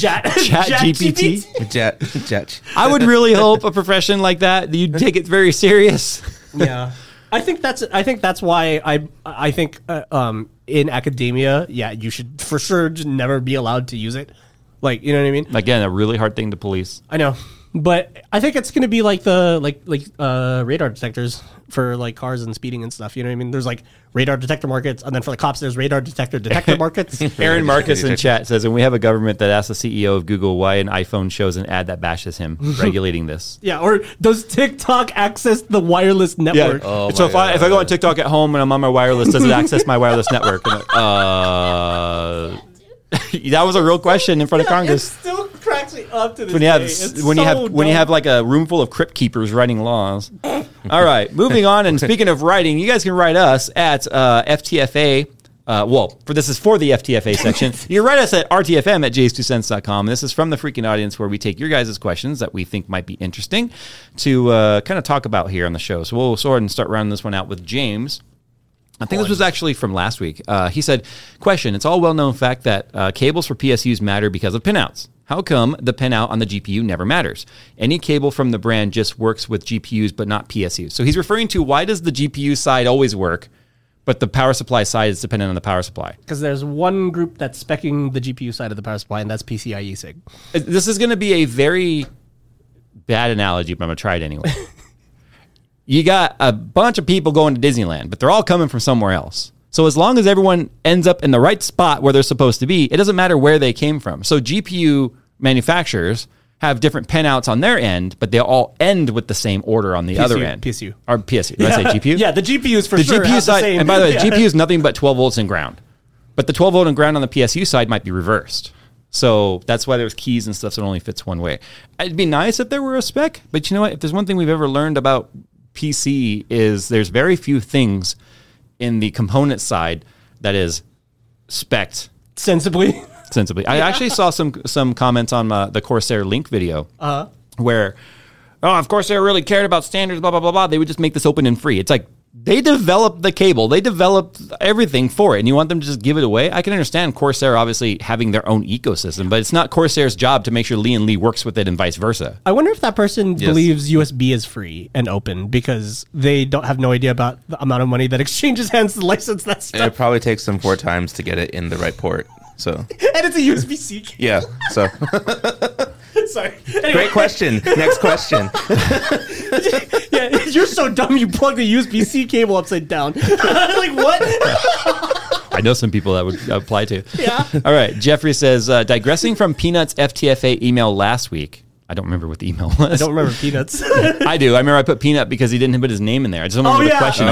Chat. I would really hope a profession like that you'd take it very serious. Yeah, I think that's why I think in academia, you should for sure just never be allowed to use it. Like, you know what I mean? Again, a really hard thing to police. I know. But I think it's going to be like the radar detectors for like cars and speeding and stuff. You know what I mean? There's like radar detector markets, and then for the cops, there's radar detector markets. Aaron Marcus in chat says, and we have a government that asks the CEO of Google why an iPhone shows an ad that bashes him, regulating this. Yeah, or does TikTok access the wireless network? Yeah. Oh so if I go on TikTok at home and I'm on my wireless, does it access my wireless network? Like, that was a real question in front of Congress. It still cracks me up to this when you have like a room full of crypt keepers writing laws. All right, moving on. And speaking of writing, you guys can write us at FTFA. This is for the FTFA section. You can write us at rtfm@jas2cents.com. This is from the freaking audience where we take your guys' questions that we think might be interesting to kind of talk about here on the show. So we'll sort and start rounding this one out with James. I think this was actually from last week. He said, question, it's all well-known fact that cables for PSUs matter because of pinouts. How come the pinout on the GPU never matters? Any cable from the brand just works with GPUs but not PSUs. So he's referring to why does the GPU side always work, but the power supply side is dependent on the power supply. Because there's one group that's speccing the GPU side of the power supply, and that's PCIe SIG. This is going to be a very bad analogy, but I'm going to try it anyway. You got a bunch of people going to Disneyland, but they're all coming from somewhere else. So as long as everyone ends up in the right spot where they're supposed to be, it doesn't matter where they came from. So GPU manufacturers have different pinouts on their end, but they all end with the same order on the other end. PSU. Or PSU. Did I say GPU? Yeah, the GPUs for The sure GPU have side, the same. and by the way, yeah. GPU is nothing but 12 volts and ground. But the 12 volt and ground on the PSU side might be reversed. So that's why there's keys and stuff that only fits one way. It'd be nice if there were a spec, but you know what? If there's one thing we've ever learned about PC is there's very few things in the component side that is spec'd Sensibly. sensibly. I actually saw some comments on the Corsair Link video where, oh, if Corsair really cared about standards, blah, blah, blah, blah, they would just make this open and free. It's like, they developed the cable. They developed everything for it, and you want them to just give it away? I can understand Corsair obviously having their own ecosystem, but it's not Corsair's job to make sure Lee & Lee works with it and vice versa. I wonder if that person believes USB is free and open because they don't have no idea about the amount of money that exchanges hands to license that stuff. It probably takes them 4 times to get it in the right port. So And it's a USB-C. yeah. So Sorry. Anyway, great question. Next question. yeah, you're so dumb you plug the USB-C cable upside down. Like, what? I know some people that would apply to. Yeah. All right. Jeffrey says, digressing from Peanuts FTFA email last week. I don't remember what the email was. I don't remember Peanuts. I do. I remember I put Peanut because he didn't put his name in there. I just don't remember the question.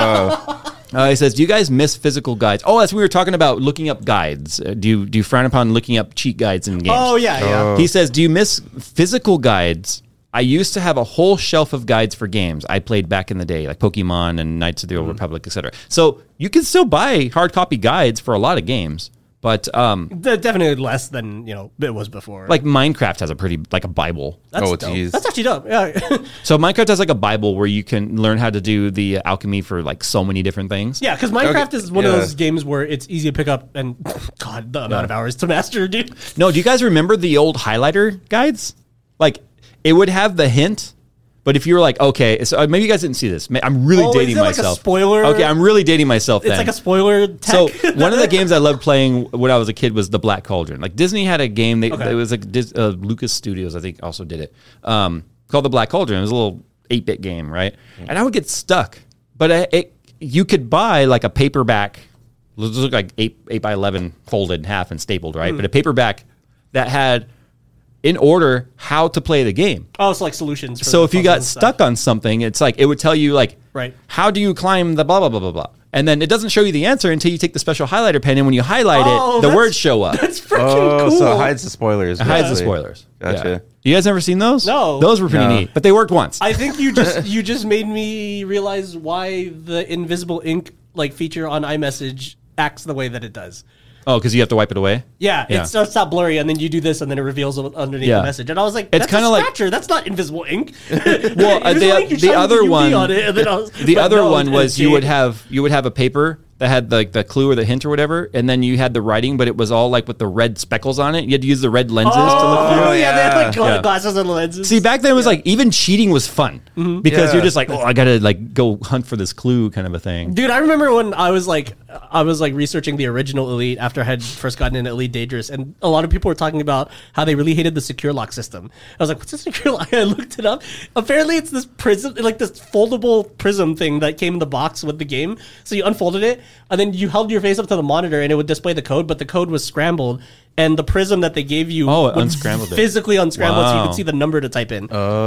He says, do you guys miss physical guides? Oh, that's we were talking about looking up guides. Do you frown upon looking up cheat guides in games? Oh, yeah. He says, do you miss physical guides? I used to have a whole shelf of guides for games I played back in the day, like Pokemon and Knights of the Old Republic, etc. So you can still buy hard copy guides for a lot of games, but Definitely less than, it was before. like Minecraft has a pretty, like a Bible. That's Oh, dope. geez. That's actually dope. Yeah. So Minecraft has like a Bible where you can learn how to do the alchemy for like so many different things. Yeah, because Minecraft Okay, is one of yeah. those games where it's easy to pick up and, God, the amount of hours to master, dude. No, do you guys remember the old highlighter guides? Like, it would have the hint, but if you were like, okay, so maybe you guys didn't see this. I'm really Oh, dating is it like a myself. spoiler? Okay, I'm really dating myself It's then. like a spoiler So tech. one of the games I loved playing when I was a kid was the Black Cauldron. Like Disney had a game. It was like Lucas Studios, I think, also did it. Called the Black Cauldron. It was a little 8-bit game, right? And I would get stuck. But you could buy like a paperback. It looked like 8 by 11 folded in half and stapled, right? But a paperback that had in order how to play the game. Oh, it's like solutions. For So the if you puzzles got and stuff. stuck on something, it's like it would tell you like, Right. how do you climb the blah blah blah blah blah, and then it doesn't show you the answer until you take the special highlighter pen, and when you highlight Oh, it, the that's- words show up. That's freaking Oh, cool. so it hides the spoilers. It hides the basically. spoilers. Gotcha. Yeah. You guys ever seen those? No. Those were pretty No. neat, but they worked once. I think you just made me realize why the invisible ink like feature on iMessage acts the way that it does. Oh, because you have to wipe it away. Yeah, Yeah. it starts out blurry, and then you do this, and then it reveals underneath Yeah. the message. And I was like, It's "That's kinda a like- scratcher. That's not invisible ink." Well, Invisible ink, you the shine other UV one, on it, and then I was, the but other no, one was it's you would shade. have a paper that had the clue or the hint or whatever, and then you had the writing, but it was all like with the red speckles on it. You had to use the red lenses to look through. Oh yeah, they had like Yeah. glasses and lenses. See, back then it was like even cheating was fun because Yeah. you're just like, oh, I gotta like go hunt for this clue kind of a thing. Dude, I remember when I was like researching the original Elite after I had first gotten into Elite Dangerous, and a lot of people were talking about how they really hated the secure lock system. I was like, what's a secure lock? I looked it up. Apparently it's this prism, like this foldable prism thing that came in the box with the game. So you unfolded it, and then you held your face up to the monitor, and it would display the code, but the code was scrambled. And the prism that they gave you Oh, it would unscrambled it. physically unscramble so you Wow. could see the number to type in.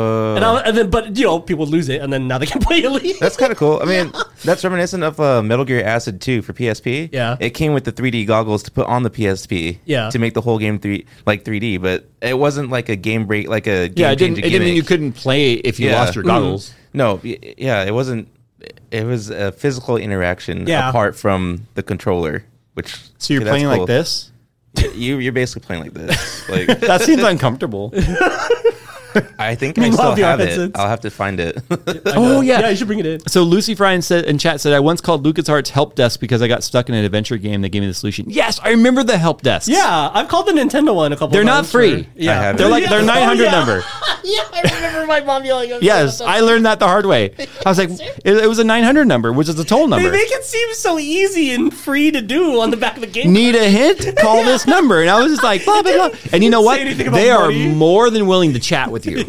And then, but people would lose it, and then now they can play Elite. That's kind of cool. I mean, that's reminiscent of Metal Gear Acid 2 for PSP. Yeah. It came with the 3D goggles to put on the PSP. Yeah. To make the whole game 3D, but it wasn't like a game break, like a game Yeah, it didn't changing mean you gimmick. couldn't play if you Yeah. lost your goggles. No, yeah, it wasn't. It was a physical interaction Yeah. apart from the controller, which. So you're that's playing cool. like this? You're basically playing like this. Like That seems uncomfortable. I think I Meanwhile, still VR have it. headsets. I'll have to find it. Oh, yeah. Yeah, you should bring it in. So Lucy Fry said in chat said, I once called LucasArts help desk because I got stuck in an adventure game. They gave me the solution. Yes, I remember the help desk. Yeah, I've called the Nintendo one a couple They're times. not free. Yeah. I have They're it. like, they're 900 number. Yeah, I remember my mom yelling at me. Yes, I learned that the hard way. I was like, it was a 900 number, which is a toll They number. make it seem so easy and free to do on the back of the game. Need a hint? Call this number. And I was just like, blah, blah, blah. And you know what? Say anything about They are money. more than willing to chat with you.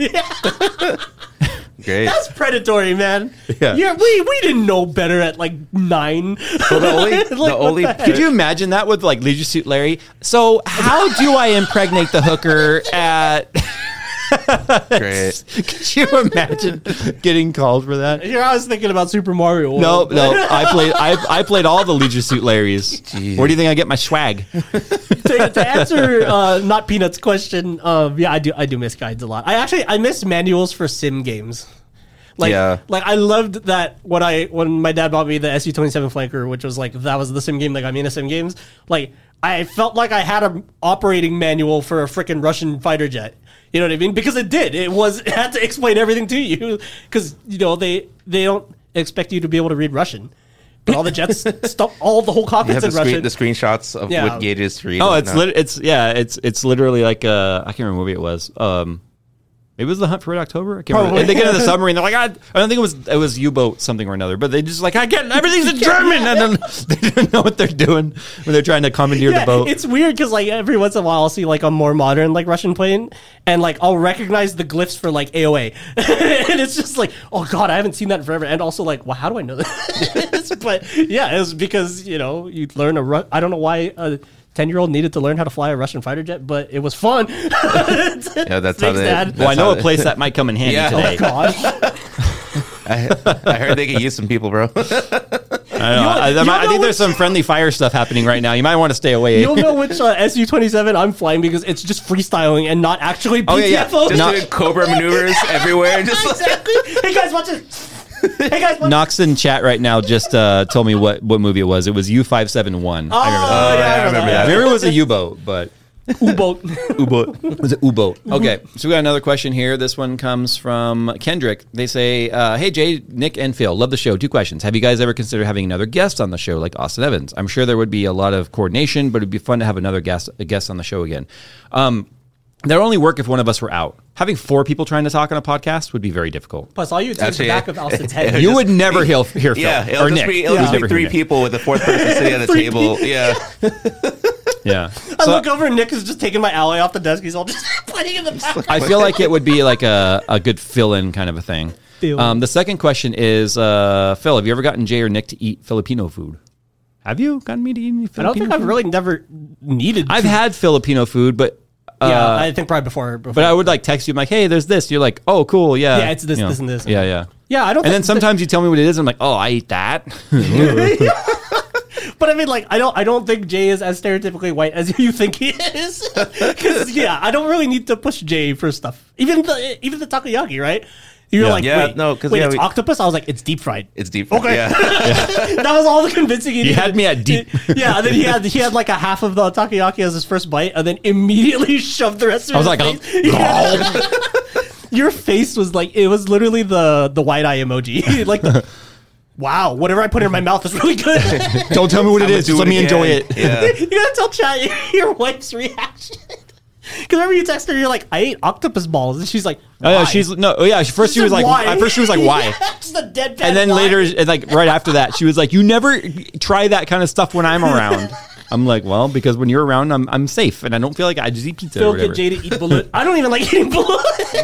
Great. That's predatory, man. Yeah. We didn't know better at like 9. Well, the only, Like, the what only the heck? Could you imagine that with like Leisure Suit Larry? So how do I impregnate the hooker at... great. Could you imagine getting called for that? Here I was thinking about Super Mario World. No. I played all the Leisure Suit Larrys. Jeez. Where do you think I get my swag? to answer not Peanut's question, yeah, I do miss guides a lot. I miss manuals for sim games. Like, Yeah. like I loved that when my dad bought me the SU-27 Flanker, which was like that was the sim game that got me into sim games. Like I felt like I had an operating manual for a freaking Russian fighter jet. You know what I mean? Because it did. It had to explain everything to you because you know they don't expect you to be able to read Russian. But all the jets, all the whole You cockpits have in Russian. the screenshots of Yeah. what gauges to read. Oh, and it's not. it's literally like I can't remember what movie it was. Maybe it was The Hunt for Red October. I can't remember. Probably. And they get in the submarine. They're like, I don't think it was U-boat something or another. But they just like, I get everything's in German, and then they don't know what they're doing when they're trying to commandeer the boat. It's weird because like every once in a while I'll see like a more modern like Russian plane and like I'll recognize the glyphs for like AOA and it's just like, oh god, I haven't seen that in forever. And also like, well, how do I know this? But yeah, it was because you know you learn I don't know why a 10-year-old needed to learn how to fly a Russian fighter jet, but it was fun. Yeah, that's how Thanks, they. Dad. Well, I that's know how a place that might come in handy Yeah. today. God. I heard they could use some people, bro. I don't know. I think there's some friendly fire stuff happening right now. You might want to stay away. You'll know which SU-27 I'm flying because it's just freestyling and not actually Oh, yeah. PTFO. Just No. doing Cobra maneuvers everywhere. Just like, Exactly. Hey guys, watch this. Hey guys, watch Knox in chat right now just told me what movie it was. It was U-571. Oh, I remember that. yeah, I remember I that. remember it was a U-boat, but U-boat. U-boat. it was an U-boat. Okay, so we got another question here. This one comes from Kendrick. They say, hey, Jay, Nick, and Phil, love the show. 2 questions. Have you guys ever considered having another guest on the show like Austin Evans? I'm sure there would be a lot of coordination, but it'd be fun to have another guest on the show again. That would only work if one of us were out. Having 4 people trying to talk on a podcast would be very difficult. Plus, all you would see is the Actually, back of Alston's head. It'll You just would never be- hear Phil Yeah, or it'll just Nick. be, it'll You'd just never be hear 3 Nick. people with the 4th person sitting at the Three table. Yeah. Yeah. I So look over and Nick is just taking my ally off the desk. He's all just playing in the back. I feel like it would be like a good fill-in kind of a thing. Fill-in. The second question is, Phil, have you ever gotten Jay or Nick to eat Filipino food? Have you gotten me to eat any I Filipino don't think I've food? really never needed I've to. had Filipino food, but Yeah, I think probably before. but I would like text you, I'm like, hey, there's this. You're like, oh, cool, yeah. Yeah, it's this, You know, this, and this. Yeah, yeah. Yeah, I don't And then think- sometimes you tell me what it is, and I'm like, oh, I eat that. But I mean, like, I don't think Jay is as stereotypically white as you think he is. Because yeah, I don't really need to push Jay for stuff. Even the takoyaki, right? You're Yeah. like, Yeah, wait, no, 'cause wait, yeah, it's we- octopus. I was like, it's deep fried. It's deep. Okay. Yeah. That was all the convincing he You needed. had me at deep. Yeah, and then he had like a half of the takoyaki as his first bite, and then immediately shoved the rest of I was his like, face. Yeah. Your face was like, it was literally the wide eye emoji. Like, wow, whatever I put in my mouth is really good. Don't tell me what it I'ma is. do Just let me again. enjoy it. Yeah. You gotta tell chat your wife's reaction. Because remember you texted her, you're like, I ate octopus balls, and she's like, Oh yeah, "Why?" she's no. Oh yeah, first she was like, why? at first she was like, why? Yeah, just a deadpan And then why. later, and like right after that, she was like, "You never try that kind of stuff when I'm around." I'm like, "Well, because when you're around, I'm safe, and I don't feel like I just eat pizza." Phil or whatever. get Jay to eat balut. I don't even like eating balut.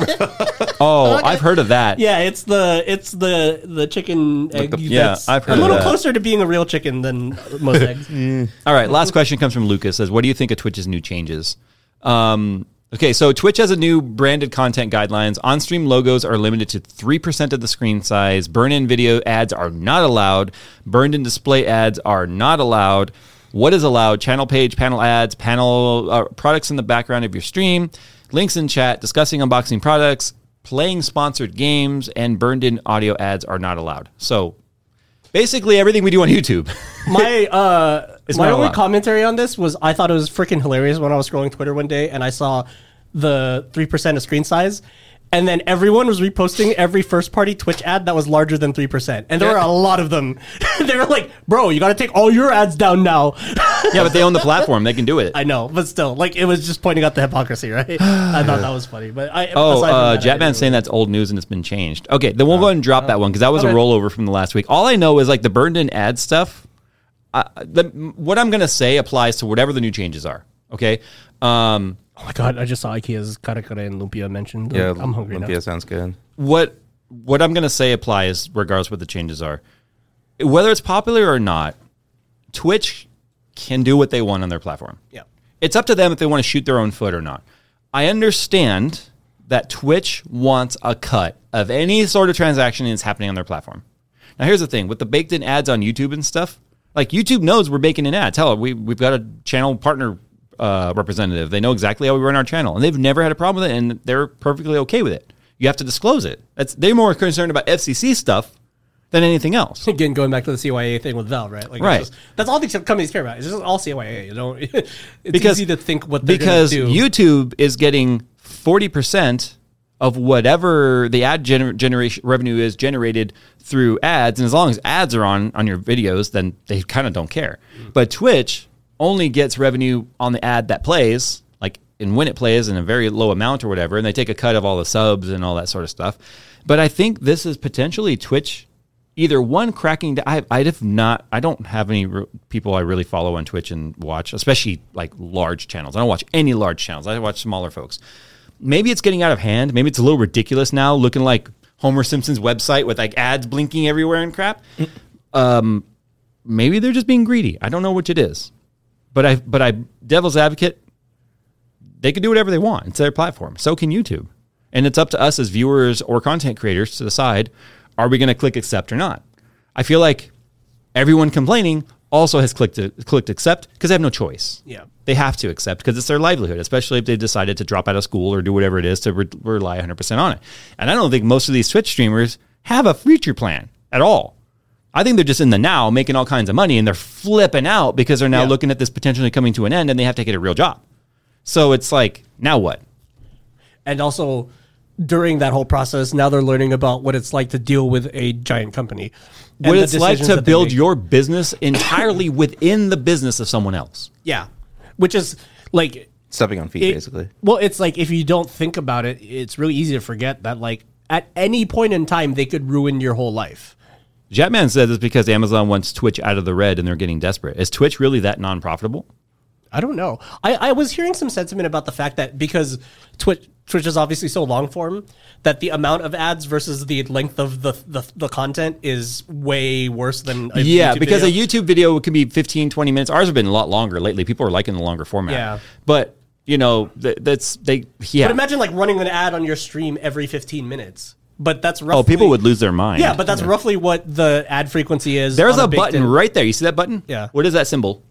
Oh, Okay. I've heard of that. Yeah, it's the chicken egg. Yeah, that's I've heard a of little that. closer to being a real chicken than most eggs. All right, last question comes from Lucas. Says, "What do you think of Twitch's new changes?" Okay, so Twitch has a new branded content guidelines. On-stream logos are limited to 3% of the screen size. Burn-in video ads are not allowed. Burned-in display ads are not allowed. What is allowed? Channel page, panel ads, panel products in the background of your stream, links in chat, discussing unboxing products, playing sponsored games, and burned-in audio ads are not allowed. So basically everything we do on YouTube. My It's my not only allowed. commentary on this was I thought it was freaking hilarious when I was scrolling Twitter one day and I saw the 3% of screen size, and then everyone was reposting every first-party Twitch ad that was larger than 3%, and there were a lot of them. They were like, "Bro, you got to take all your ads down now." Yeah, but they own the platform; they can do it. I know, but still, like, it was just pointing out the hypocrisy, right? I thought that was funny, but Jetman's saying that's old news and it's been changed. Okay, then we'll go ahead and drop that one because that was a rollover from the last week. All I know is like the burned-in ad stuff. What I'm gonna say applies to whatever the new changes are. Okay. Oh my god! I just saw IKEA's karakare and lumpia mentioned. Yeah, I'm hungry now. Lumpia sounds good. What I'm gonna say applies regardless what the changes are. Whether it's popular or not, Twitch can do what they want on their platform. Yeah. It's up to them if they want to shoot their own foot or not. I understand that Twitch wants a cut of any sort of transaction that's happening on their platform. Now, here's the thing. With the baked-in ads on YouTube and stuff, like YouTube knows we're baking in ads. Hell, we've got a channel partner representative. They know exactly how we run our channel, and they've never had a problem with it, and they're perfectly okay with it. You have to disclose it. They're more concerned about FCC stuff than anything else. Again, going back to the CYA thing with Valve, right? Like, right. That's all these companies care about. It's just all CYA. You know, it's easy to think what they're because do. YouTube is getting 40% of whatever the ad generation revenue is generated through ads, and as long as ads are on your videos, then they kind of don't care. But Twitch only gets revenue on the ad that plays, like, and when it plays in a very low amount or whatever, and they take a cut of all the subs and all that sort of stuff. But I think this is potentially Twitch either one cracking. I don't have any people I really follow on Twitch and watch, especially like large channels. I don't watch any large channels. I watch smaller folks. Maybe it's getting out of hand. Maybe it's a little ridiculous now, looking like Homer Simpson's website with like ads blinking everywhere and crap. Maybe they're just being greedy. I don't know which it is. But I devil's advocate, they can do whatever they want. It's their platform. So can YouTube. And it's up to us as viewers or content creators to decide, are we going to click accept or not? I feel like everyone complaining also has clicked accept because they have no choice. Yeah. They have to accept because it's their livelihood, especially if they decided to drop out of school or do whatever it is to rely 100% on it. And I don't think most of these Twitch streamers have a future plan at all. I think they're just in the now making all kinds of money, and they're flipping out because they're now looking at this potentially coming to an end, and they have to get a real job. So it's like, now what? And also, during that whole process, now they're learning about what it's like to deal with a giant company. What it's like to build your business entirely within the business of someone else. Yeah. Which is like... Stepping on feet, basically. Well, it's like, if you don't think about it, it's really easy to forget that, like, at any point in time, they could ruin your whole life. Jetman says it's because Amazon wants Twitch out of the red and they're getting desperate. Is Twitch really that non-profitable? I don't know. I was hearing some sentiment about the fact that because Twitch is obviously so long form, that the amount of ads versus the length of the content is way worse than a YouTube because video. a YouTube video could be 15, 20 minutes. Ours have been a lot longer lately. People are liking the longer format. Yeah. But, you know, But imagine like running an ad on your stream every 15 minutes. But that's roughly... Oh, people would lose their mind. Yeah, but that's roughly what the ad frequency is. There's a button right there. You see that button? Yeah. What is that symbol?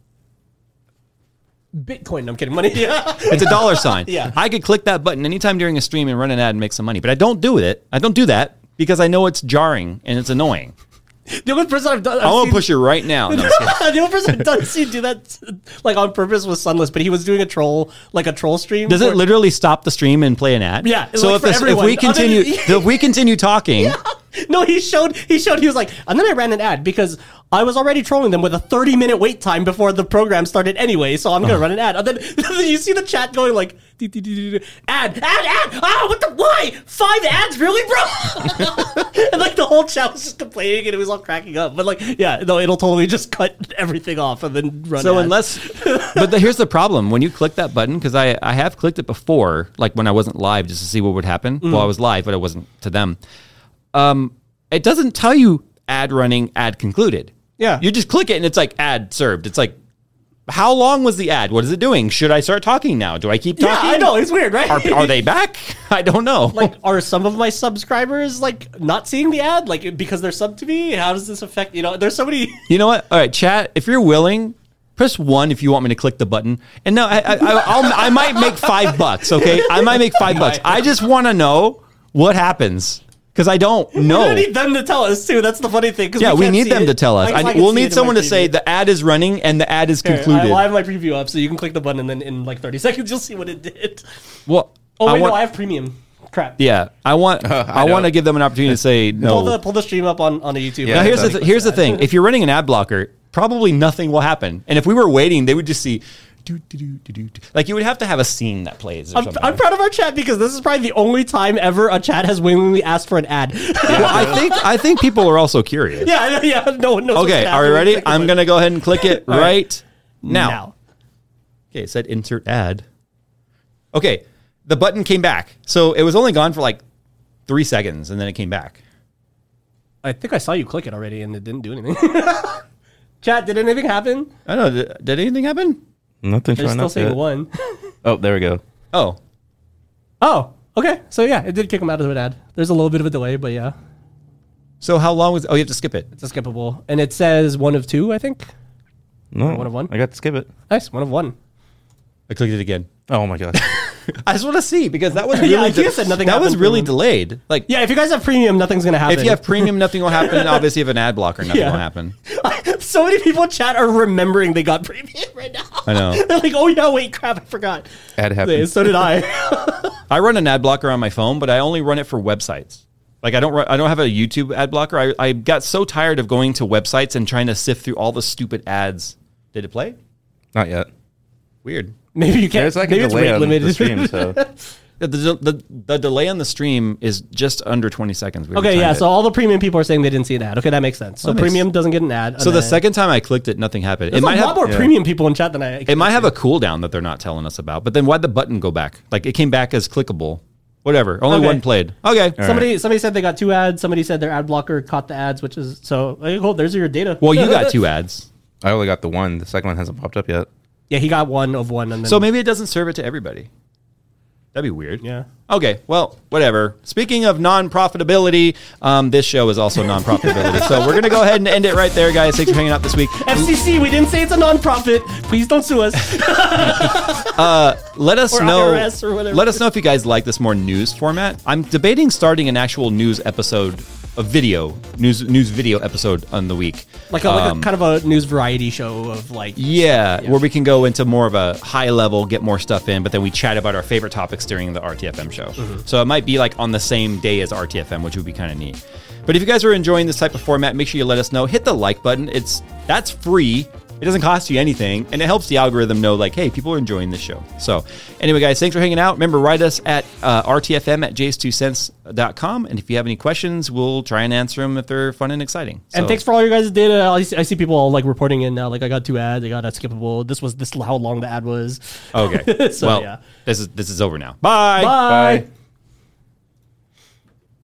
Bitcoin. I'm kidding. Money. Yeah. It's a dollar sign. Yeah. I could click that button anytime during a stream and run an ad and make some money. But I don't do it. I don't do that because I know it's jarring and it's annoying. The only person I've done... I want to push you right now. No, the only person I've done see do that like on purpose was Sunless, but he was doing a troll stream. Does it literally stop the stream and play an ad? Yeah. So like if we continue talking... Yeah. No, he showed, he was like, and then I ran an ad because I was already trolling them with a 30-minute wait time before the program started anyway, so I'm going to run an ad. And then you see the chat going like, ad, why? 5 ads, really, bro? And like the whole chat was just complaining and it was all cracking up. But like, yeah, no, it'll totally just cut everything off and then run ads. Here's the problem. When you click that button, because I have clicked it before, like when I wasn't live just to see what would happen. Well, I was live, but it wasn't to them. It doesn't tell you ad running, ad concluded. Yeah. You just click it and it's like ad served. It's like, how long was the ad? What is it doing? Should I start talking now? Do I keep talking? Yeah, I know. It's weird, right? Are they back? I don't know. Like, are some of my subscribers like not seeing the ad? Like, because they're sub to me? How does this affect, there's so many. You know what? All right, chat, if you're willing, press 1 if you want me to click the button. And no, I might make $5, okay? I might make $5. I just want to know what happens. Because I don't know. We need them to tell us, too. That's the funny thing. Yeah, we need them to tell us. We'll need someone to say the ad is running and the ad is concluded. I have my preview up, so you can click the button, and then in like 30 seconds, you'll see what it did. Well, I have premium. crap. Yeah, I want know. to give them an opportunity to say no. Pull the stream up on the YouTube. Yeah, Now that's- here's the thing. If you're running an ad blocker, probably nothing will happen. And if we were waiting, they would just see like you would have to have a scene that plays. Or I'm something. proud of our chat because this is probably the only time ever a chat has willingly asked for an ad. Well, I think people are also curious. Yeah, I know, yeah. No one knows. what's Okay, are we happening. ready? I'm gonna go ahead and click it All right. right now. Okay, it said insert ad. Okay, the button came back. So it was only gone for like 3 seconds and then it came back. I think I saw you click it already and it didn't do anything. Chat, did anything happen? I don't know. Did anything happen? Nothing They're showing still up saying yet. 1. Oh, there we go. Oh. Oh, okay. So yeah, it did kick him out of an ad. There's a little bit of a delay, but yeah, So how long was... Oh, you have to skip it. it's a skippable. And it says 1 of 2, I think. No, one of one? I got to skip it. Nice, 1 of 1. I clicked it again. Oh my gosh. I just want to see because that was Yeah, really... I think it said nothing that was happened really for- delayed. Like, Yeah, if you guys have premium, nothing's gonna happen. if you have premium, nothing will happen. Obviously, if you have an ad blocker, nothing Yeah. will happen. So many people in chat are remembering they got premium right now. I know. They're like, oh yeah, wait, crap, I forgot. Ad happened. So did I. I run an ad blocker on my phone, but I only run it for websites. Like I don't have a YouTube ad blocker. I got so tired of going to websites and trying to sift through all the stupid ads. Did it play? Not yet. Weird. Maybe you can't. There's like a maybe it's delay rate on limited. the stream, so The delay on the stream is just under 20 seconds. We Okay, yeah. timed it. So all the premium people are saying they didn't see an ad. Okay, that makes sense. So That makes- premium doesn't get an ad. So and the then- second time I clicked it, nothing happened. there's It might a lot have more yeah. premium people in chat than I. it might have a cooldown that they're not telling us about. But then why'd the button go back? Like it came back as clickable. Whatever. Only Okay. one played. Okay. Somebody said they got 2 ads. Somebody said their ad blocker caught the ads, which is so. Like, oh, there's your data. Well, you got 2 ads. I only got the one. The second one hasn't popped up yet. Yeah, he got 1 of 1, and then So maybe it doesn't serve it to everybody. That'd be weird. yeah. Okay, well, whatever. Speaking of non-profitability, this show is also non-profitability. So we're going to go ahead and end it right there, guys. Thanks for hanging out this week. FCC, we didn't say it's a non-profit. Please don't sue us. Let us Or know. IRS or whatever. Let us know if you guys like this more news format. I'm debating starting an actual news episode, a video news video episode on the week. like a kind of a news variety show of like. Yeah, where we can go into more of a high level, get more stuff in, but then we chat about our favorite topics during the RTFM show. So it might be like on the same day as RTFM, which would be kind of neat. But if you guys are enjoying this type of format, make sure you let us know. Hit the like button. That's free. It doesn't cost you anything, and it helps the algorithm know, like, hey, people are enjoying this show. So anyway, guys, thanks for hanging out. Remember, write us at rtfm@jays2cents.com, and if you have any questions, we'll try and answer them if they're fun and exciting. And So- thanks for all your guys' data. I see people all like reporting in now. Like I got 2 ads. I got a skippable. This is how long the ad was. Okay. So, well, yeah. this is over now. Bye. Bye. Bye.